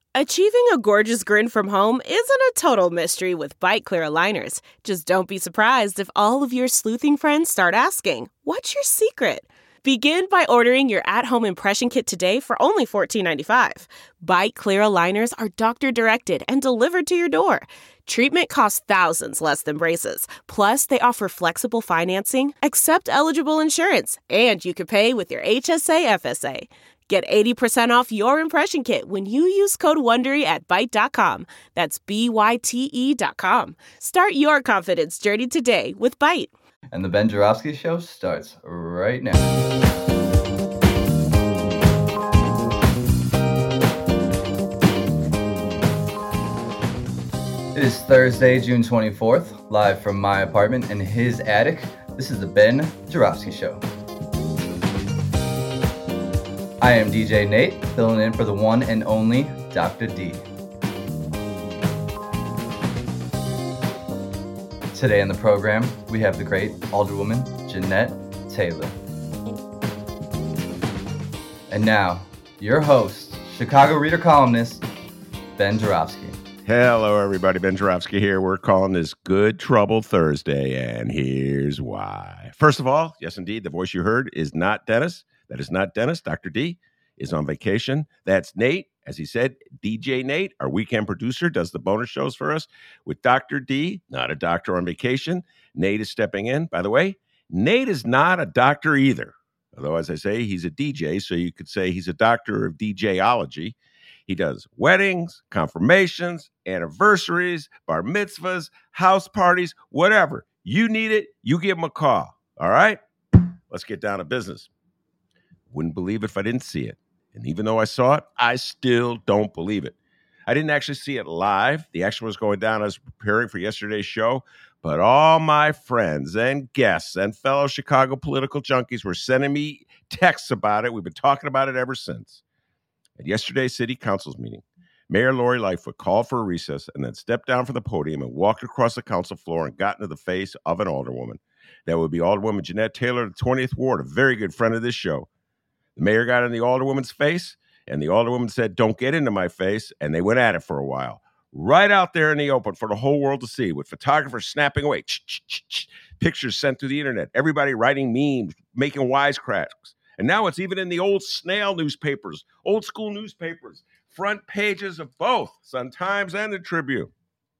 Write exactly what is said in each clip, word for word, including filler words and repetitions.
Achieving a gorgeous grin from home isn't a total mystery with Byte Clear aligners. Just don't be surprised if all of your sleuthing friends start asking, "What's your secret?" Begin by ordering your at-home impression kit today for only fourteen ninety-five. Byte Clear aligners are doctor-directed and delivered to your door. Treatment costs thousands less than braces. Plus, they offer flexible financing, accept eligible insurance, and you can pay with your H S A F S A. Get eighty percent off your impression kit when you use code WONDERY at Byte dot com. That's B Y T E dot com. Start your confidence journey today with Byte. And the Ben Joravsky Show starts right now. It is Thursday, June twenty-fourth, live from my apartment in his attic. This is the Ben Joravsky Show. I am D J Nate, filling in for the one and only Doctor D. Today on the program, we have the great Alderwoman Jeanette Taylor. And now, your host, Chicago Reader columnist, Ben Joravsky. Hello, everybody. Ben Joravsky here. We're calling this Good Trouble Thursday, and here's why. First of all, yes, indeed, the voice you heard is not Dennis. That is not Dennis. Doctor D is on vacation. That's Nate. As he said, D J Nate, our weekend producer, does the bonus shows for us with Doctor D, not a doctor on vacation. Nate is stepping in. By the way, Nate is not a doctor either. Although, as I say, he's a D J, so you could say he's a doctor of DJology. He does weddings, confirmations, anniversaries, bar mitzvahs, house parties, whatever. You need it, you give him a call. All right? Let's get down to business. Wouldn't believe it if I didn't see it. And even though I saw it, I still don't believe it. I didn't actually see it live. The action was going down. I was preparing for yesterday's show. But all my friends and guests and fellow Chicago political junkies were sending me texts about it. We've been talking about it ever since. At yesterday's city council's meeting, Mayor Lori Lightfoot called for a recess and then stepped down from the podium and walked across the council floor and got into the face of an alderwoman. That would be Alderwoman Jeanette Taylor of the twentieth Ward, a very good friend of this show. The mayor got in the alderwoman's face, and the alderwoman said, "Don't get into my face," and they went at it for a while. Right out there in the open for the whole world to see, with photographers snapping away, pictures sent through the internet, everybody writing memes, making wisecracks. And now it's even in the old snail newspapers, old school newspapers, front pages of both Sun-Times and the Tribune.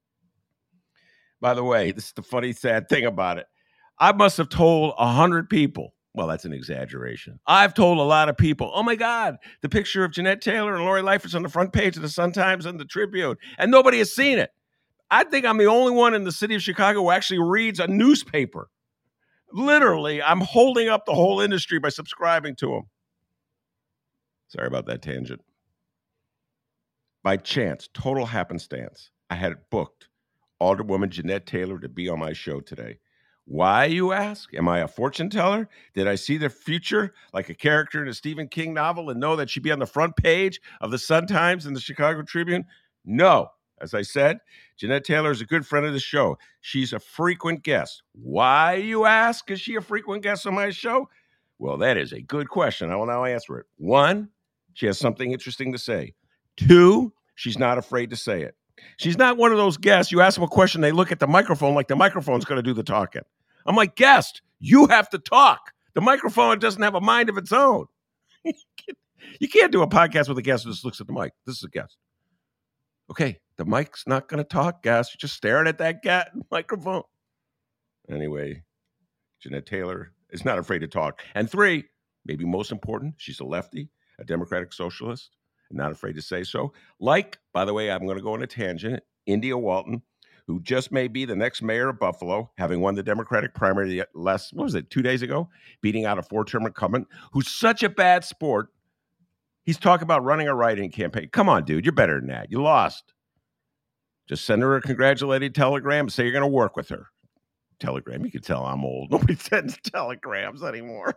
By the way, this is the funny, sad thing about it. I must have told a hundred people. Well, that's an exaggeration. I've told a lot of people, oh my God, the picture of Jeanette Taylor and Lori Lightfoot's on the front page of the Sun-Times and the Tribune, and nobody has seen it. I think I'm the only one in the city of Chicago who actually reads a newspaper. Literally, I'm holding up the whole industry by subscribing to them. Sorry about that tangent. By chance, total happenstance, I had booked Alderwoman Jeanette Taylor to be on my show today. Why, you ask? Am I a fortune teller? Did I see the future like a character in a Stephen King novel and know that she'd be on the front page of the Sun-Times and the Chicago Tribune? No. As I said, Jeanette Taylor is a good friend of the show. She's a frequent guest. Why, you ask? Is she a frequent guest on my show? Well, that is a good question. I will now answer it. One, she has something interesting to say. Two, she's not afraid to say it. She's not one of those guests. You ask them a question, they look at the microphone like the microphone's going to do the talking. I'm like, guest, you have to talk. The microphone doesn't have a mind of its own. You can't do a podcast with a guest who just looks at the mic. This is a guest. Okay, the mic's not going to talk, guest. You're just staring at that cat microphone. Anyway, Jeanette Taylor is not afraid to talk. And three, maybe most important, she's a lefty, a democratic socialist, and not afraid to say so. Like, by the way, I'm going to go on a tangent, India Walton, who just may be the next mayor of Buffalo, having won the Democratic primary last, what was it, two days ago, beating out a four-term incumbent, who's such a bad sport. He's talking about running a write-in campaign. Come on, dude, you're better than that. You lost. Just send her a congratulating telegram and say you're going to work with her. Telegram, you can tell I'm old. Nobody sends telegrams anymore.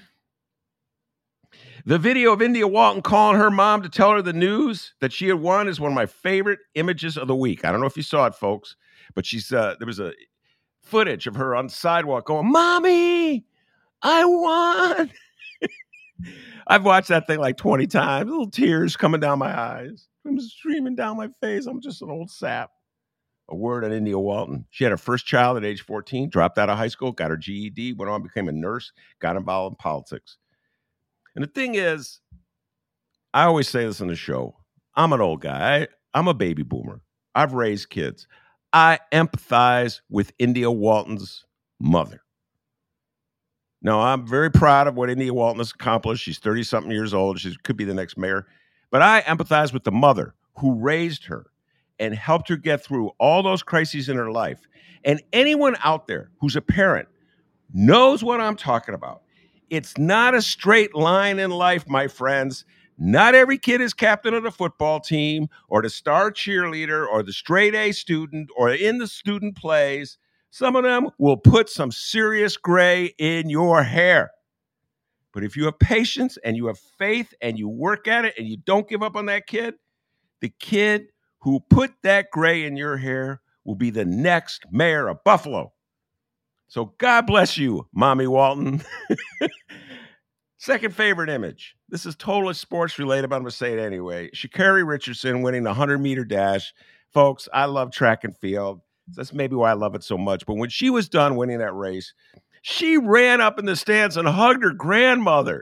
The video of India Walton calling her mom to tell her the news that she had won is one of my favorite images of the week. I don't know if you saw it, folks, but she's uh, there was a footage of her on the sidewalk going, "Mommy, I won." I've watched that thing like twenty times, little tears coming down my eyes. I'm streaming down my face. I'm just an old sap. A word on India Walton. She had her first child at age fourteen, dropped out of high school, got her G E D, went on, became a nurse, got involved in politics. And the thing is, I always say this on the show, I'm an old guy. I, I'm a baby boomer. I've raised kids. I empathize with India Walton's mother. Now, I'm very proud of what India Walton has accomplished. She's thirty-something years old. She could be the next mayor. But I empathize with the mother who raised her and helped her get through all those crises in her life. And anyone out there who's a parent knows what I'm talking about. It's not a straight line in life, my friends. Not every kid is captain of the football team or the star cheerleader or the straight A student or in the student plays. Some of them will put some serious gray in your hair. But if you have patience and you have faith and you work at it and you don't give up on that kid, the kid who put that gray in your hair will be the next mayor of Buffalo. So God bless you, Mommy Walton. Second favorite image. This is totally sports related, but I'm going to say it anyway. Sha'Carri Richardson winning the hundred-meter dash. Folks, I love track and field. That's maybe why I love it so much. But when she was done winning that race, she ran up in the stands and hugged her grandmother.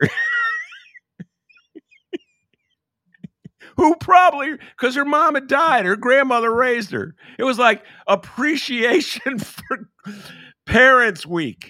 Who probably, because her mom had died, her grandmother raised her. It was like appreciation for Parents Week.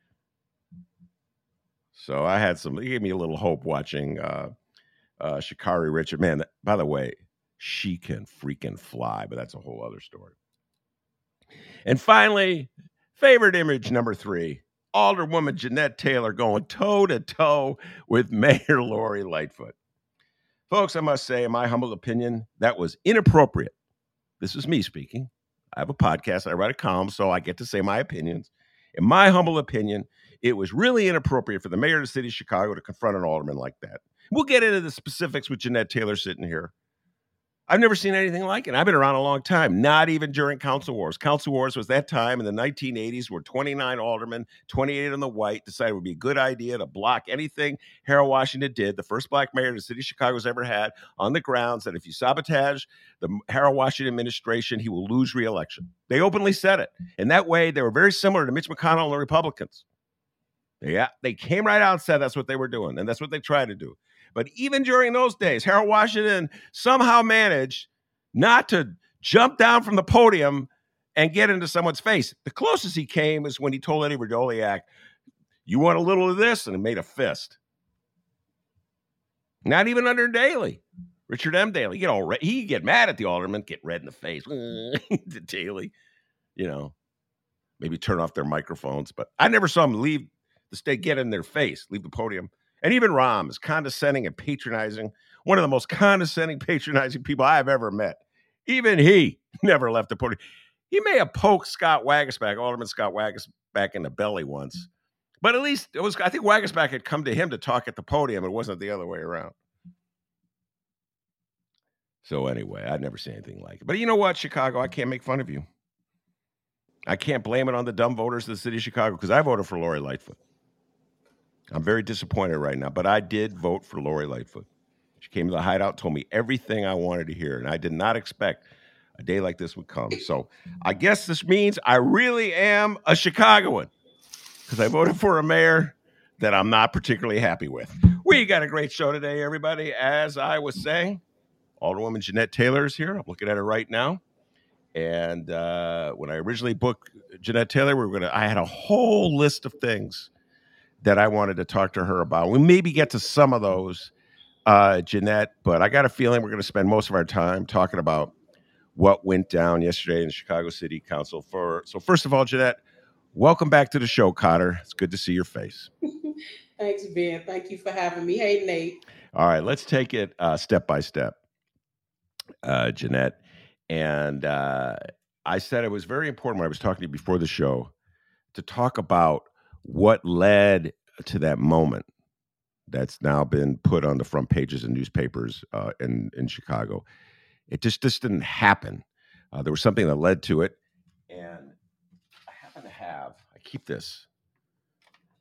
So I had some, it gave me a little hope watching uh, uh, Sha'Carri Richard. Man, by the way, she can freaking fly, but that's a whole other story. And finally, favorite image number three, Alderwoman Jeanette Taylor going toe-to-toe with Mayor Lori Lightfoot. Folks, I must say, in my humble opinion, that was inappropriate. This is me speaking. I have a podcast. I write a column, so I get to say my opinions. In my humble opinion, it was really inappropriate for the mayor of the city of Chicago to confront an alderman like that. We'll get into the specifics with Jeanette Taylor sitting here. I've never seen anything like it. I've been around a long time, not even during council wars. Council wars was that time in the nineteen eighties where twenty-nine aldermen, twenty-eight on the white, decided it would be a good idea to block anything Harold Washington did, the first black mayor the city of Chicago has ever had, on the grounds that if you sabotage the Harold Washington administration, he will lose re-election. They openly said it. And that way, they were very similar to Mitch McConnell and the Republicans. Yeah, they came right out and said that's what they were doing, and that's what they tried to do. But even during those days, Harold Washington somehow managed not to jump down from the podium and get into someone's face. The closest he came is when he told Eddie Radoliak, you want a little of this? And he made a fist. Not even under Daley. Richard M. Daley. Get all red. He could get mad at the alderman, get red in the face. To Daley, you know, maybe turn off their microphones. But I never saw him leave the state, get in their face, leave the podium. And even Rahm is condescending and patronizing. One of the most condescending, patronizing people I have ever met. Even he never left the podium. He may have poked Scott Wagasback, Alderman Scott Wagasback, in the belly once. But at least it was, I think Wagasback had come to him to talk at the podium. It wasn't the other way around. So anyway, I'd never seen anything like it. But you know what, Chicago, I can't make fun of you. I can't blame it on the dumb voters of the city of Chicago because I voted for Lori Lightfoot. I'm very disappointed right now, but I did vote for Lori Lightfoot. She came to the hideout, told me everything I wanted to hear, and I did not expect a day like this would come. So I guess this means I really am a Chicagoan because I voted for a mayor that I'm not particularly happy with. We got a great show today, everybody. As I was saying, Alderwoman Jeanette Taylor is here. I'm looking at her right now. And uh, when I originally booked Jeanette Taylor, we were gonna. I had a whole list of things that I wanted to talk to her about. We maybe get to some of those, uh, Jeanette, but I got a feeling we're going to spend most of our time talking about what went down yesterday in the Chicago City Council. For so, first of all, Jeanette, welcome back to the show, Cotter. It's good to see your face. Thanks, Ben. Thank you for having me. Hey, Nate. All right, let's take it uh, step by step, uh, Jeanette. And uh, I said it was very important when I was talking to you before the show to talk about what led to that moment that's now been put on the front pages of newspapers uh, in, in Chicago. It just, just didn't happen. Uh, there was something that led to it. And I happen to have, I keep this.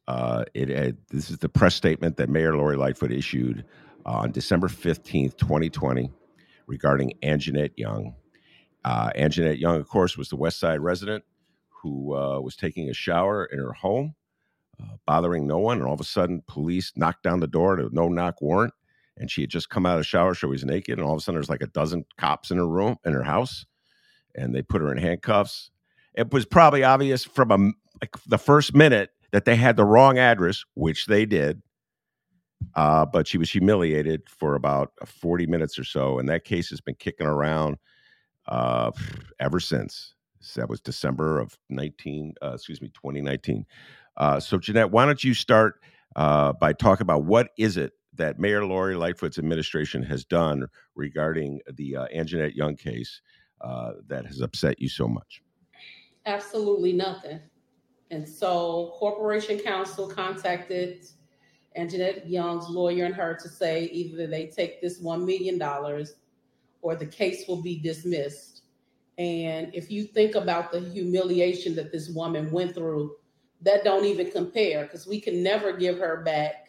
Uh, it had, this is the press statement that Mayor Lori Lightfoot issued on December fifteenth, twenty twenty, regarding Anjanette Young. Uh, Anjanette Young, of course, was the West Side resident who uh, was taking a shower in her home, uh, bothering no one. And all of a sudden, police knocked down the door to a no-knock warrant. And she had just come out of the shower, she was naked. And all of a sudden, there's like a dozen cops in her room, in her house. And they put her in handcuffs. It was probably obvious from a, like the first minute that they had the wrong address, which they did. Uh, but she was humiliated for about forty minutes or so. And that case has been kicking around uh, ever since. That was December of nineteen, uh, excuse me, twenty nineteen. Uh, so, Jeanette, why don't you start uh, by talking about what is it that Mayor Lori Lightfoot's administration has done regarding the uh, Anjanette Young case uh, that has upset you so much? Absolutely nothing. And so Corporation Counsel contacted Anjanette Young's lawyer and her to say either they take this one million dollars or the case will be dismissed. And if you think about the humiliation that this woman went through, that don't even compare, because we can never give her back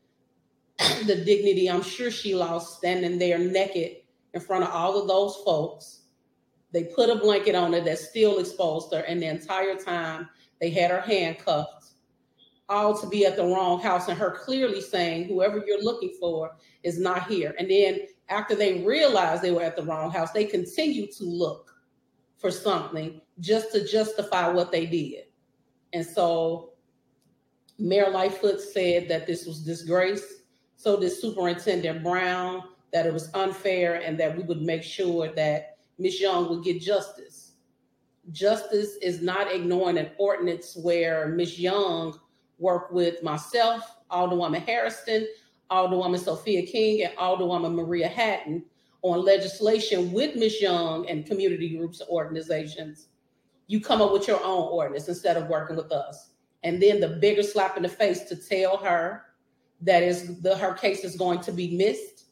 the dignity I'm sure she lost standing there naked in front of all of those folks. They put a blanket on her that still exposed her, and the entire time they had her handcuffed, all to be at the wrong house, and her clearly saying, whoever you're looking for is not here. And then after they realized they were at the wrong house, they continued to look for something just to justify what they did. And so Mayor Lightfoot said that this was disgrace. So did Superintendent Brown, that it was unfair and that we would make sure that Miz Young would get justice. Justice is not ignoring an ordinance where Miz Young worked with myself, Alderwoman Harrison, Alderwoman Sophia King, and Alderwoman Maria Hatton on legislation with Miz Young and community groups and organizations. You come up with your own ordinance instead of working with us. And then the bigger slap in the face to tell her that is the, her case is going to be missed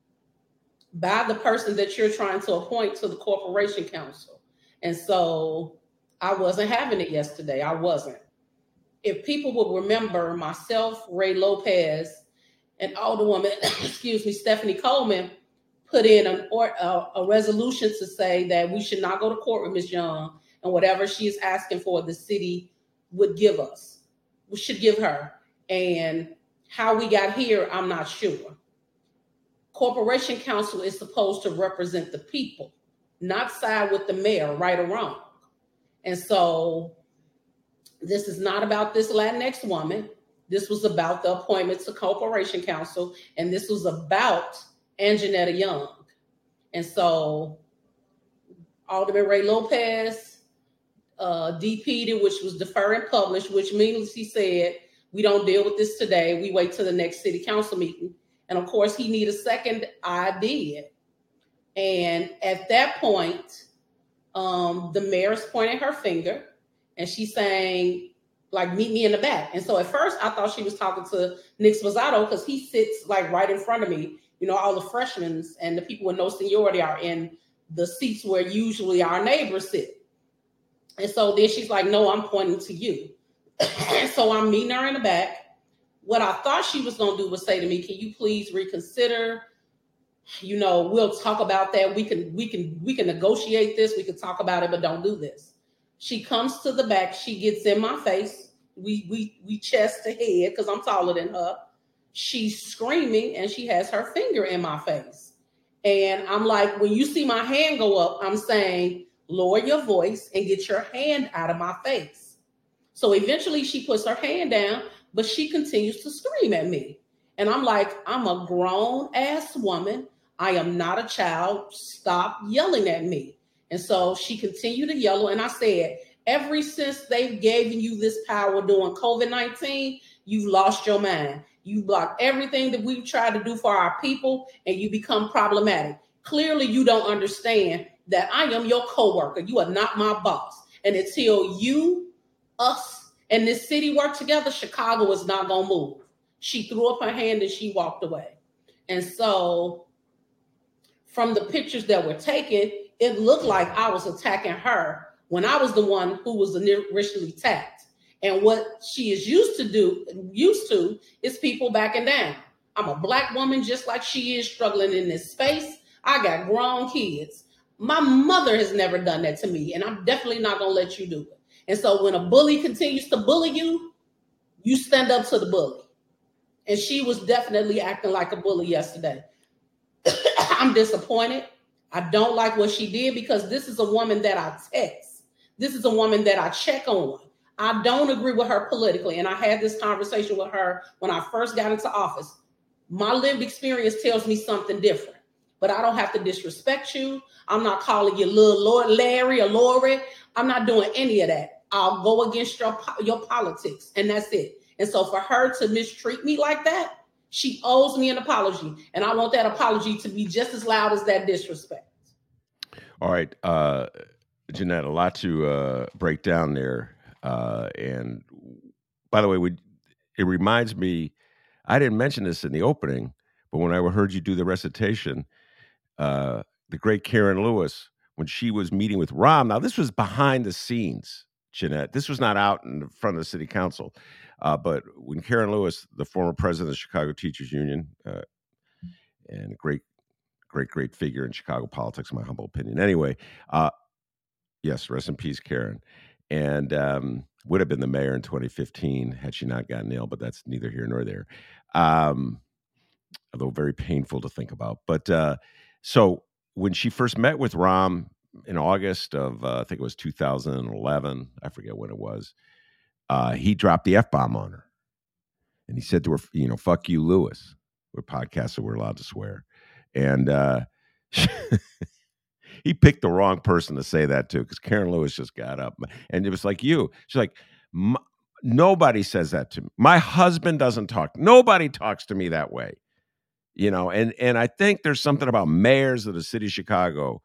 by the person that you're trying to appoint to the Corporation Counsel. And so I wasn't having it yesterday. I wasn't. If people will remember, myself, Ray Lopez, and Alderwoman, excuse me, Stephanie Coleman put in an or, uh, a resolution to say that we should not go to court with Miz Young, and whatever she is asking for, the city would give us. We should give her. And how we got here, I'm not sure. Corporation Counsel is supposed to represent the people, not side with the mayor, right or wrong. And so this is not about this Latinx woman. This was about the appointment to Corporation Counsel, and this was about Anjanette Young. And so Alderman Ray Lopez uh, D P'd it, which was defer and publish, which means he said, we don't deal with this today. We wait till the next city council meeting. And of course, he need a second. I did. And at that point, um, the mayor is pointing her finger and she's saying, like, meet me in the back. And so at first I thought she was talking to Nick Spozzato because he sits like right in front of me. You know, all the freshmen and the people with no seniority are in the seats where usually our neighbors sit. And so then she's like, no, I'm pointing to you. And so I'm meeting her in the back. What I thought she was going to do was say to me, can you please reconsider? You know, we'll talk about that. We can, we can, we can negotiate this. We can talk about it, but don't do this. She comes to the back. She gets in my face. We, we, we chest to head because I'm taller than her. She's screaming and she has her finger in my face. And I'm like, when you see my hand go up, I'm saying, lower your voice and get your hand out of my face. So eventually she puts her hand down, but she continues to scream at me. And I'm like, I'm a grown ass woman. I am not a child. Stop yelling at me. And so she continued to yell. And I said, ever since they've given you this power during COVID nineteen, you've lost your mind. You blocked everything that we've tried to do for our people, and you become problematic. Clearly, you don't understand that I am your coworker. You are not my boss. And until you, us, and this city work together, Chicago is not going to move. She threw up her hand and she walked away. And so from the pictures that were taken, it looked like I was attacking her when I was the one who was initially attacked. And what she is used to do, used to, is people backing down. I'm a black woman just like she is, struggling in this space. I got grown kids. My mother has never done that to me, and I'm definitely not going to let you do it. And so when a bully continues to bully you, you stand up to the bully. And she was definitely acting like a bully yesterday. I'm disappointed. I don't like what she did, because this is a woman that I text. This is a woman that I check on. I don't agree with her politically. And I had this conversation with her when I first got into office. My lived experience tells me something different, but I don't have to disrespect you. I'm not calling you little Lord Larry or Lori. I'm not doing any of that. I'll go against your, your politics, and that's it. And so for her to mistreat me like that, she owes me an apology. And I want that apology to be just as loud as that disrespect. All right. Uh, Jeanette, a lot to uh, break down there. Uh, and by the way, we, it reminds me, I didn't mention this in the opening, but when I heard you do the recitation, uh, the great Karen Lewis, when she was meeting with Rahm, now this was behind the scenes, Jeanette. This was not out in front of the city council. Uh, but when Karen Lewis, the former president of the Chicago Teachers Union, uh, and a great, great, great figure in Chicago politics, in my humble opinion. Anyway, uh, yes, rest in peace, Karen. And um, would have been the mayor in twenty fifteen had she not gotten ill, but that's neither here nor there. Um, although very painful to think about. But uh, so when she first met with Rahm in August of, uh, I think it was two thousand eleven, I forget when it was, uh, he dropped the F-bomb on her. And he said to her, you know, fuck you, Lewis. We're podcasts, so we're allowed to swear. And uh, he picked the wrong person to say that to, because Karen Lewis just got up. And it was like you. She's like, nobody says that to me. My husband doesn't talk. Nobody talks to me that way. You know, and and I think there's something about mayors of the city of Chicago,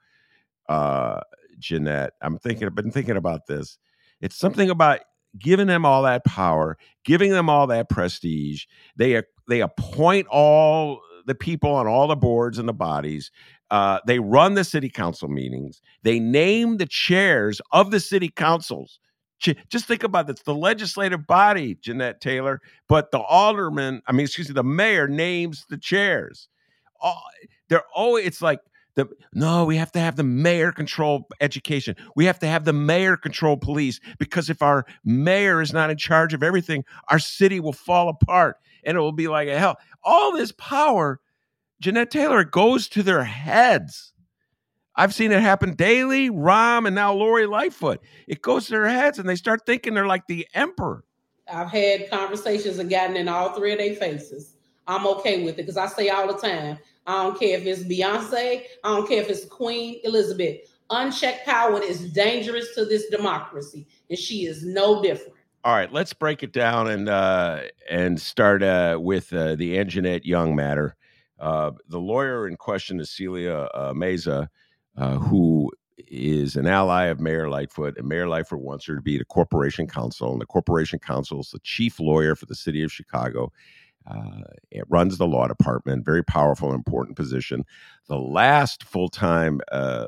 uh, Jeanette. I'm thinking, I've been thinking about this. It's something about giving them all that power, giving them all that prestige. They they appoint all the people on all the boards and the bodies. Uh, they run the city council meetings. They name the chairs of the city councils. Just think about this, the legislative body, Jeanette Taylor, but the alderman, I mean, excuse me, the mayor names the chairs. Oh, they're always, it's like, the no, we have to have the mayor control education. We have to have the mayor control police, because if our mayor is not in charge of everything, our city will fall apart and it will be like a hell. All this power, Jeanette Taylor, it goes to their heads. I've seen it happen daily, Rahm, and now Lori Lightfoot. It goes to their heads, and they start thinking they're like the emperor. I've had conversations and gotten in all three of their faces. I'm okay with it, because I say all the time, I don't care if it's Beyonce, I don't care if it's Queen Elizabeth. Unchecked power is dangerous to this democracy, and she is no different. All right, let's break it down and uh, and start uh, with uh, the Anjanette Young matter. Uh, the lawyer in question is Celia uh, Meza, uh, who is an ally of Mayor Lightfoot, and Mayor Lightfoot wants her to be the corporation counsel, and the corporation counsel is the chief lawyer for the city of Chicago. Uh, it runs the law department, very powerful and important position. The last full-time uh,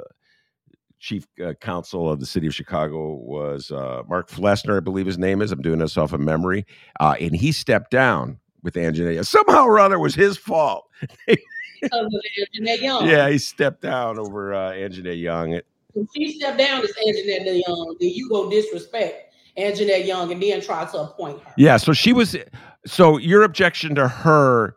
chief uh, counsel of the city of Chicago was uh, Mark Flessner, I believe his name is. I'm doing this off of memory. Uh, and he stepped down with Anjanette. Somehow or other, it was his fault. Because of Anjanette Young. Yeah, he stepped down over uh, Anjanette Young. It, if she stepped down as Anjanette Young, then you go disrespect Anjanette Young and then try to appoint her. Yeah, so she was. So your objection to her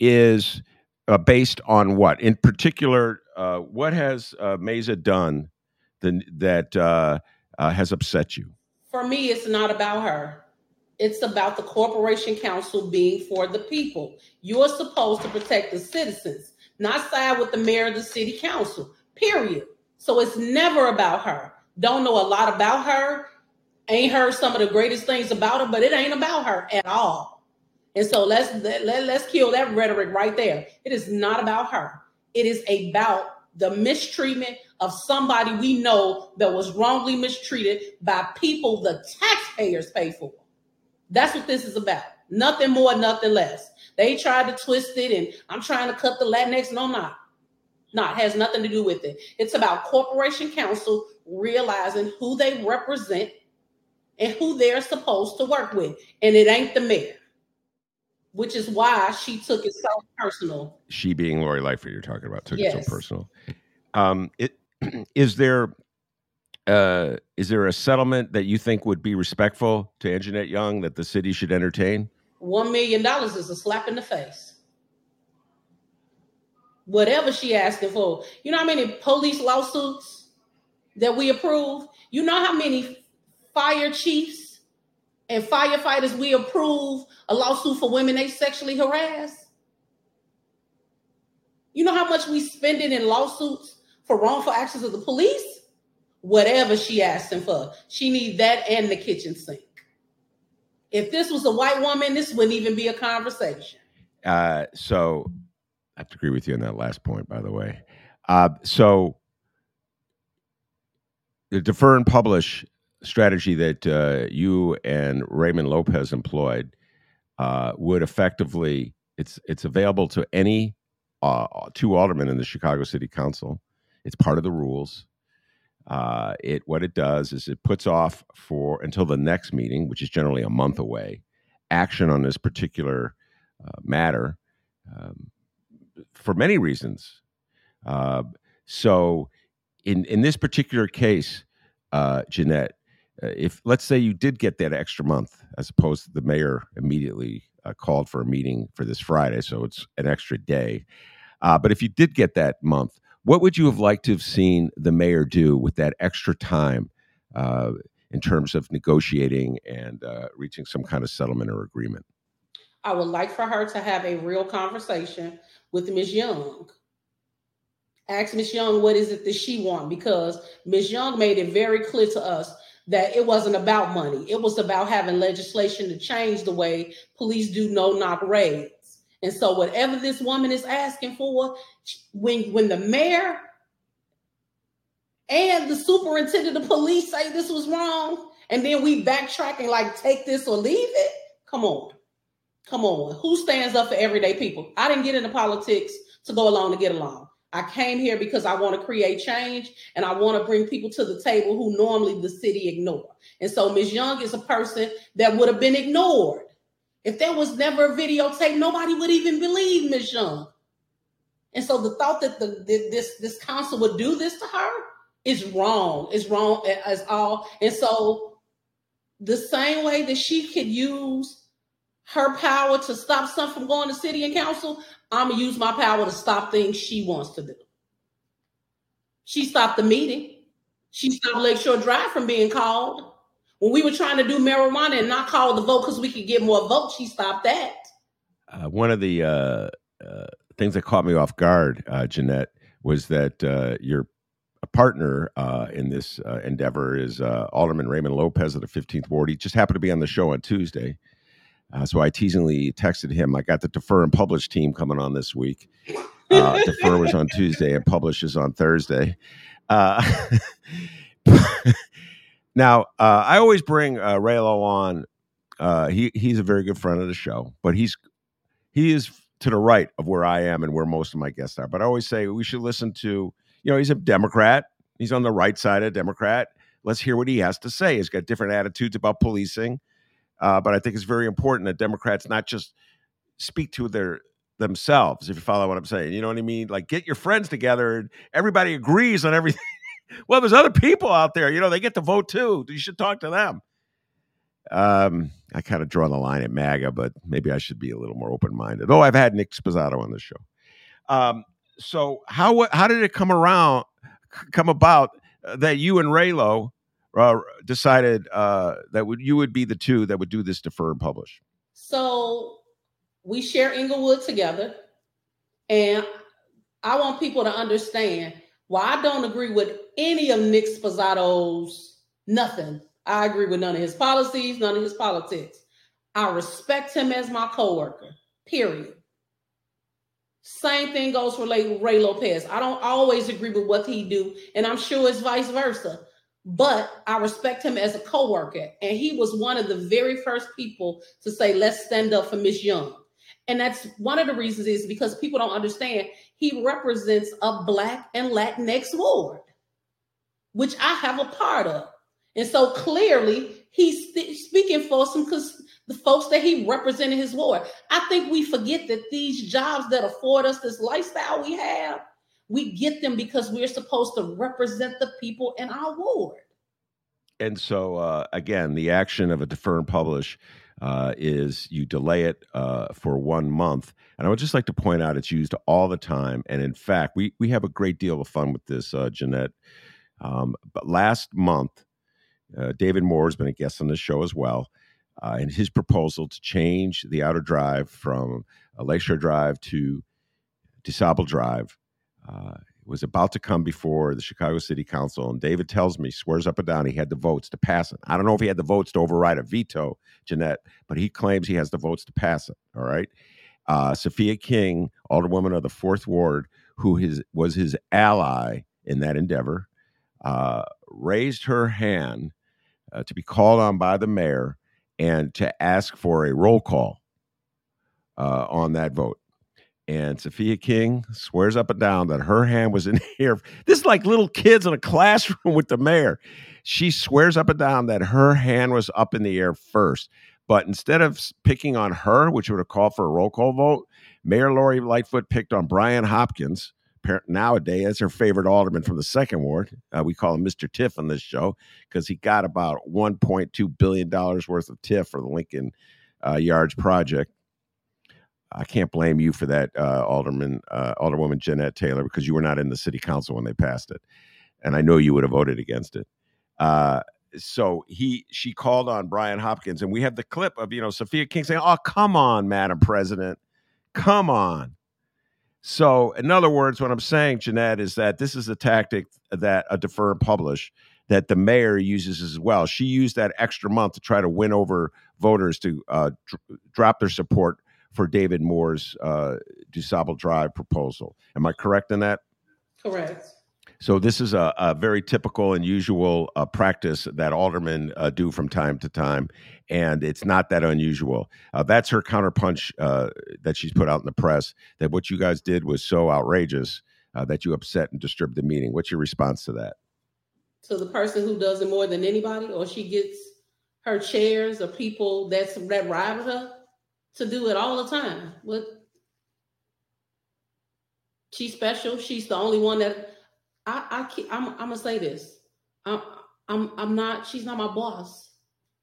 is uh, based on what? In particular, uh, what has uh, Meza done the, that uh, uh, has upset you? For me, it's not about her. It's about the corporation council being for the people. You are supposed to protect the citizens, not side with the mayor of the city council, period. So it's never about her. Don't know a lot about her. Ain't heard some of the greatest things about her, but it ain't about her at all. And so let's let, let, let's kill that rhetoric right there. It is not about her. It is about the mistreatment of somebody we know that was wrongly mistreated by people the taxpayers pay for. That's what this is about. Nothing more, nothing less. They tried to twist it, and I'm trying to cut the Latinx. No, not. No, it has nothing to do with it. It's about corporation counsel realizing who they represent and who they're supposed to work with. And it ain't the mayor, which is why she took it so personal. She being Lori Lightfoot, you're talking about, took Yes. it so personal. Um, it, is there uh, is there a settlement that you think would be respectful to Anjanette Young that the city should entertain? One million dollars is a slap in the face. Whatever she asking for. You know how many police lawsuits that we approve? You know how many fire chiefs and firefighters we approve a lawsuit for women they sexually harass? You know how much we spend it in lawsuits for wrongful actions of the police? Whatever she asking for. She need that and the kitchen sink. If this was a white woman, this wouldn't even be a conversation. Uh, so I have to agree with you on that last point, by the way. Uh, so the defer and publish strategy that uh, you and Raymond Lopez employed uh, would effectively, it's it's available to any uh, two aldermen in the Chicago City Council. It's part of the rules. Uh, it what it does is it puts off for until the next meeting, which is generally a month away, action on this particular uh, matter um, for many reasons. Uh, so, in in this particular case, uh, Jeanette, uh, if let's say you did get that extra month, as opposed to the mayor immediately uh, called for a meeting for this Friday, so it's an extra day. Uh, but if you did get that month, what would you have liked to have seen the mayor do with that extra time uh, in terms of negotiating and uh, reaching some kind of settlement or agreement? I would like for her to have a real conversation with Miz Young. Ask Miz Young what is it that she wants, because Miz Young made it very clear to us that it wasn't about money. It was about having legislation to change the way police do no-knock raids. And so whatever this woman is asking for, when, when the mayor and the superintendent of police say this was wrong, and then we backtrack and like take this or leave it, come on. Come on. Who stands up for everyday people? I didn't get into politics to go along to get along. I came here because I want to create change, and I want to bring people to the table who normally the city ignore. And so Miz Young is a person that would have been ignored. If there was never a videotape, nobody would even believe Miz Young. And so the thought that the, this, this council would do this to her is wrong. It's wrong as all. And so the same way that she could use her power to stop something from going to city and council, I'm going to use my power to stop things she wants to do. She stopped the meeting. She stopped Lakeshore Drive from being called. When we were trying to do marijuana and not call the vote because we could get more votes, she stopped that. Uh, one of the uh, uh, things that caught me off guard, uh, Jeanette, was that uh, your partner uh, in this uh, endeavor is uh, Alderman Raymond Lopez of the fifteenth Ward. He just happened to be on the show on Tuesday. Uh, so I teasingly texted him, I got the Defer and Publish team coming on this week. Uh, Defer was on Tuesday and Publish is on Thursday. Uh, now, uh, I always bring uh, Raylo on. Uh, he he's a very good friend of the show, but he's he is to the right of where I am and where most of my guests are. But I always say we should listen to, you know, he's a Democrat. He's on the right side of Democrat. Let's hear what he has to say. He's got different attitudes about policing. Uh, but I think it's very important that Democrats not just speak to their themselves, if you follow what I'm saying. You know what I mean? Like, get your friends together and everybody agrees on everything. Well, there's other people out there. You know, they get to vote too. You should talk to them. Um, I kind of draw the line at MAGA, but maybe I should be a little more open-minded. Though I've had Nick Sposato on the show. Um, so how how did it come around, come about uh, that you and Raylo Uh, decided uh, that would you would be the two that would do this Defer and Publish? So we share Inglewood together, and I want people to understand why I don't agree with any of Nick Sposato's nothing. I agree with none of his policies, none of his politics. I respect him as my coworker, period. Same thing goes for Ray Lopez. I don't always agree with what he do, and I'm sure it's vice versa. But I respect him as a coworker. And he was one of the very first people to say, let's stand up for Miz Young. And that's one of the reasons is because people don't understand he represents a Black and Latinx ward, which I have a part of. And so clearly He's st- speaking for some because the folks that he represented his ward. I think we forget that these jobs that afford us this lifestyle we have, we get them because we're supposed to represent the people in our ward. And so, uh, again, the action of a defer and publish uh, is you delay it uh, for one month. And I would just like to point out it's used all the time. And in fact, we we have a great deal of fun with this, uh, Jeanette. Um, but last month, uh, David Moore has been a guest on this show as well. Uh, and his proposal to change the outer drive from uh, Lakeshore Drive to DeSable Drive uh, was about to come before the Chicago City Council. And David tells me, swears up and down, he had the votes to pass it. I don't know if he had the votes to override a veto, Jeanette, but he claims he has the votes to pass it. All right. Uh, Sophia King, Alderwoman of the Fourth Ward, who his, was his ally in that endeavor, uh, raised her hand uh, to be called on by the mayor and to ask for a roll call uh, on that vote. And Sophia King swears up and down that her hand was in the air. This is like little kids in a classroom with the mayor. She swears up and down that her hand was up in the air first. But instead of picking on her, which would have called for a roll call vote, Mayor Lori Lightfoot picked on Brian Hopkins, nowadays as her favorite alderman from the second ward. Uh, we call him Mister Tiff on this show because he got about one point two billion dollars worth of T I F for the Lincoln uh, Yards project. I can't blame you for that, uh, Alderman, uh, Alderwoman Jeanette Taylor, because you were not in the city council when they passed it. And I know you would have voted against it. Uh, so he, she called on Brian Hopkins, and we have the clip of, you know, Sophia King saying, "Oh, come on, Madam President, come on." So in other words, what I'm saying, Jeanette, is that this is a tactic that a defer and publish that the mayor uses as well. She used that extra month to try to win over voters to uh, dr- drop their support for David Moore's uh, DeSable Drive proposal. Am I correct in that? Correct. So this is a, a very typical and usual uh, practice that aldermen uh, do from time to time, and it's not that unusual. Uh, that's her counterpunch uh, that she's put out in the press, that what you guys did was so outrageous uh, that you upset and disturbed the meeting. What's your response to that? So the person who does it more than anybody, or she gets her chairs or people that's, that ride with her to do it all the time. What? She's special. She's the only one that I. I keep, I'm. I'm gonna say this. I'm. I'm. I'm not. She's not my boss.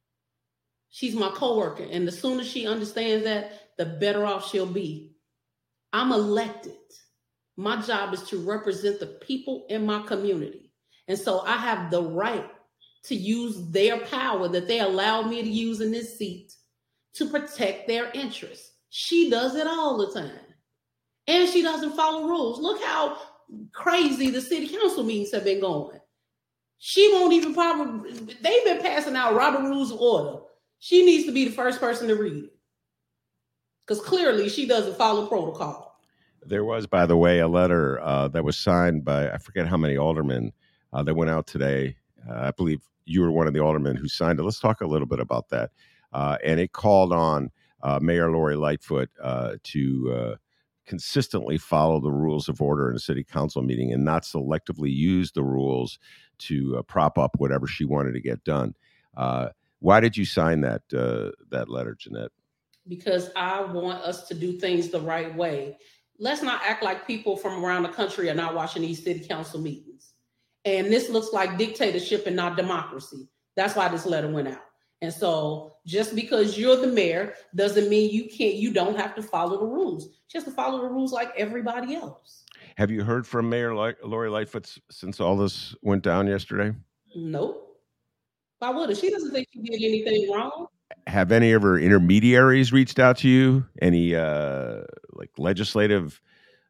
She's my coworker, and the sooner she understands that, the better off she'll be. I'm elected. My job is to represent the people in my community, and so I have the right to use their power that they allowed me to use in this seat to protect their interests. She does it all the time. And she doesn't follow rules. Look how crazy the city council meetings have been going. She won't even probably, they've been passing out Robert Rules of Order. She needs to be the first person to read it. Because clearly she doesn't follow protocol. There was, by the way, a letter uh, that was signed by, I forget how many aldermen uh, that went out today. Uh, I believe you were one of the aldermen who signed it. Let's talk a little bit about that. Uh, and it called on uh, Mayor Lori Lightfoot uh, to uh, consistently follow the rules of order in a city council meeting and not selectively use the rules to uh, prop up whatever she wanted to get done. Uh, why did you sign that uh, that letter, Jeanette? Because I want us to do things the right way. Let's not act like people from around the country are not watching these city council meetings. And this looks like dictatorship and not democracy. That's why this letter went out. And so just because you're the mayor doesn't mean you can't, you don't have to follow the rules. She has to follow the rules like everybody else. Have you heard from Mayor Light- Lori Lightfoot since all this went down yesterday? Nope. Why would it? She doesn't think she did anything wrong. Have any of her intermediaries reached out to you? Any uh, like legislative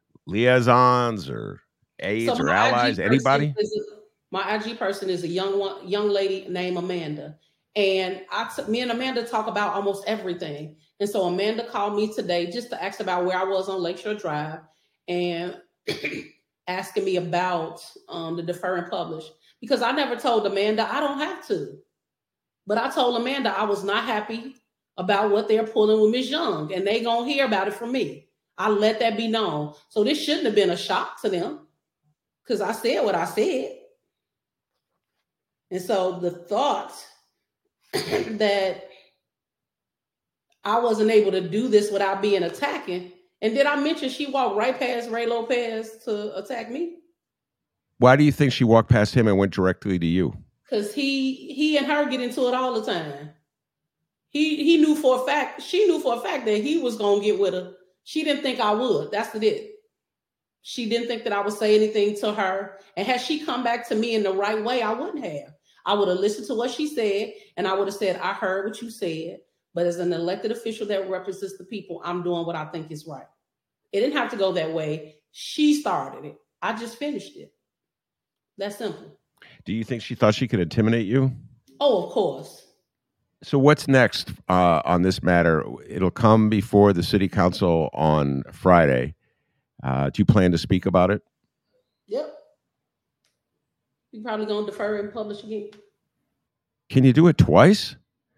liaisons or aides so or allies? Anybody? A, my I G person is a young one, young lady named Amanda. And I t- me and Amanda talk about almost everything. And so Amanda called me today just to ask about where I was on Lakeshore Drive and asking me about um, the defer and publish. Because I never told Amanda I don't have to. But I told Amanda I was not happy about what they're pulling with Miz Young. And they going to hear about it from me. I let that be known. So this shouldn't have been a shock to them. Because I said what I said. And so the thought that I wasn't able to do this without being attacking. And did I mention she walked right past Ray Lopez to attack me? Why do you think she walked past him and went directly to you? Because he he and her get into it all the time. He he knew for a fact, she knew for a fact that he was going to get with her. She didn't think I would. That's it. She didn't think that I would say anything to her. And had she come back to me in the right way, I wouldn't have. I would have listened to what she said, and I would have said, I heard what you said. But as an elected official that represents the people, I'm doing what I think is right. It didn't have to go that way. She started it. I just finished it. That's simple. Do you think she thought she could intimidate you? Oh, of course. So what's next uh, on this matter? It'll come before the city council on Friday. Uh, do you plan to speak about it? Yep. You're probably going to defer and publish again. Can you do it twice?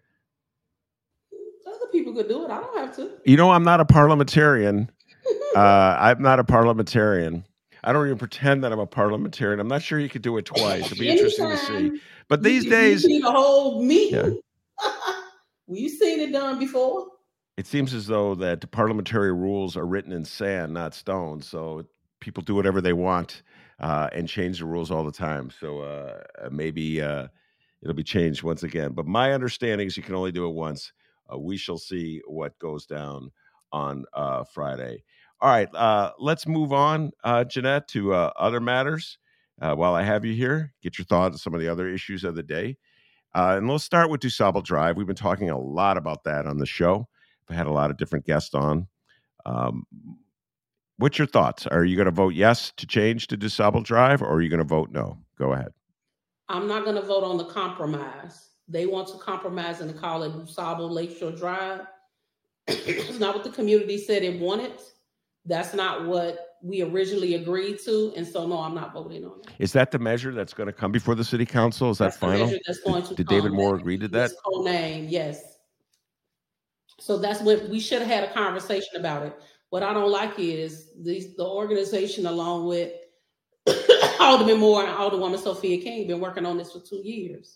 Other people could do it. I don't have to. You know, I'm not a parliamentarian. uh, I'm not a parliamentarian. I don't even pretend that I'm a parliamentarian. I'm not sure you could do it twice. It'd be interesting to see. But these you, days, you need a whole meeting. Yeah. Well, you seen it done before. It seems as though that the parliamentary rules are written in sand, not stone. So people do whatever they want uh, and change the rules all the time. So uh, maybe uh, it'll be changed once again. But my understanding is you can only do it once. Uh, we shall see what goes down on uh, Friday. All right, uh, let's move on, uh, Jeanette, to uh, other matters. Uh, while I have you here, get your thoughts on some of the other issues of the day. Uh, and let's start with DuSable Drive. We've been talking a lot about that on the show. I've had a lot of different guests on. Um, what's your thoughts? Are you going to vote yes to change to DuSable Drive, or are you going to vote no? Go ahead. I'm not going to vote on the compromise. They want to compromise and call it DuSable Lakeshore Drive. It's not what the community said it wanted. That's not what we originally agreed to. And so, no, I'm not voting on it. Is that the measure that's going to come before the city council? Is that's that final? That's going to did did David Moore agree to that? Name, yes. So that's what we should have had a conversation about it. What I don't like is these, the organization, along with Alderman Moore and Alderwoman Sophia King, been working on this for two years.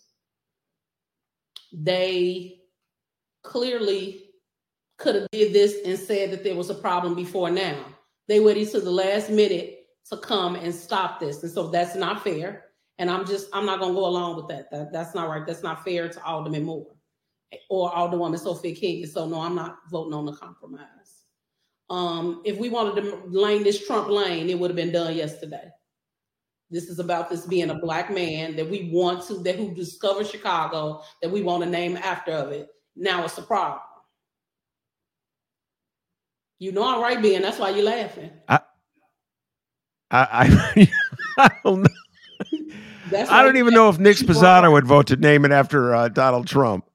They clearly could have did this and said that there was a problem before now. They waited to the last minute to come and stop this. And so that's not fair. And I'm just, I'm not going to go along with that. that. That's not right. That's not fair to Alderman Moore or Alderwoman Sophia King. And so, no, I'm not voting on the compromise. Um, if we wanted to lane this Trump lane, it would have been done yesterday. This is about this being a black man that we want to, that who discovered Chicago, that we want to name after of it. Now it's a problem. You know I'm right, Ben. That's why you're laughing. I, I, I, I don't know. That's I don't even know if Nick Sposato would vote to name it after uh, Donald Trump.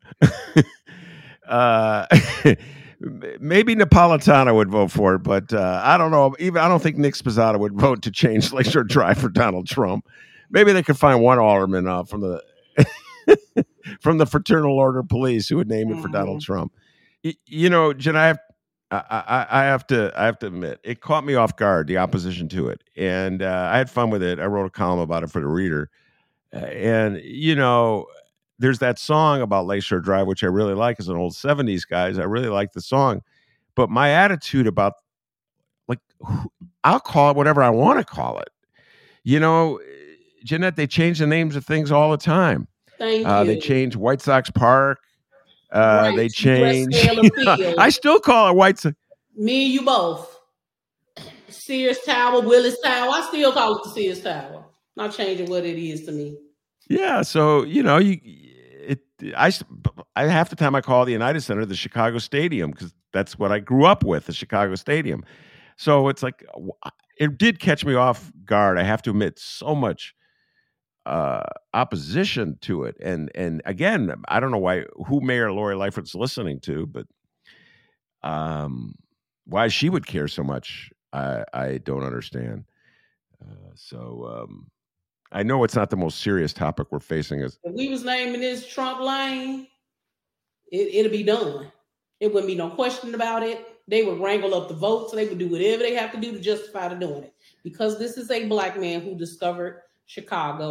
uh, maybe Napolitano would vote for it, but uh, I don't know. Even I don't think Nick Sposato would vote to change Lakeshore Drive for Donald Trump. Maybe they could find one alderman uh, from the from the Fraternal Order Police who would name it for mm-hmm. Donald Trump. Y- you know, Jen, I have. I, I, I have to I have to admit, it caught me off guard, the opposition to it. And uh, I had fun with it. I wrote a column about it for the Reader. Uh, and, you know, there's that song about Lakeshore Drive, which I really like as an old seventies guys. I really like the song. But my attitude about, like, I'll call it whatever I want to call it. You know, Jeanette, they change the names of things all the time. Thank uh, you. They change White Sox Park. Uh, right. They change. I still call it White Sox. Me and you both. Sears Tower, Willis Tower. I still call it the Sears Tower. Not changing what it is to me. Yeah. So, you know, you it. I, I half the time I call the United Center the Chicago Stadium because that's what I grew up with, the Chicago Stadium. So it's like it did catch me off guard. I have to admit, so much uh opposition to it, and and again, I don't know why who Mayor Lori Lightfoot's listening to, but um why she would care so much, I I don't understand. Uh, so um I know it's not the most serious topic we're facing. As if we was naming this Trump lane, it, it'll be done. It wouldn't be no question about it. They would wrangle up the votes. They would do whatever they have to do to justify the doing it, because this is a black man who discovered Chicago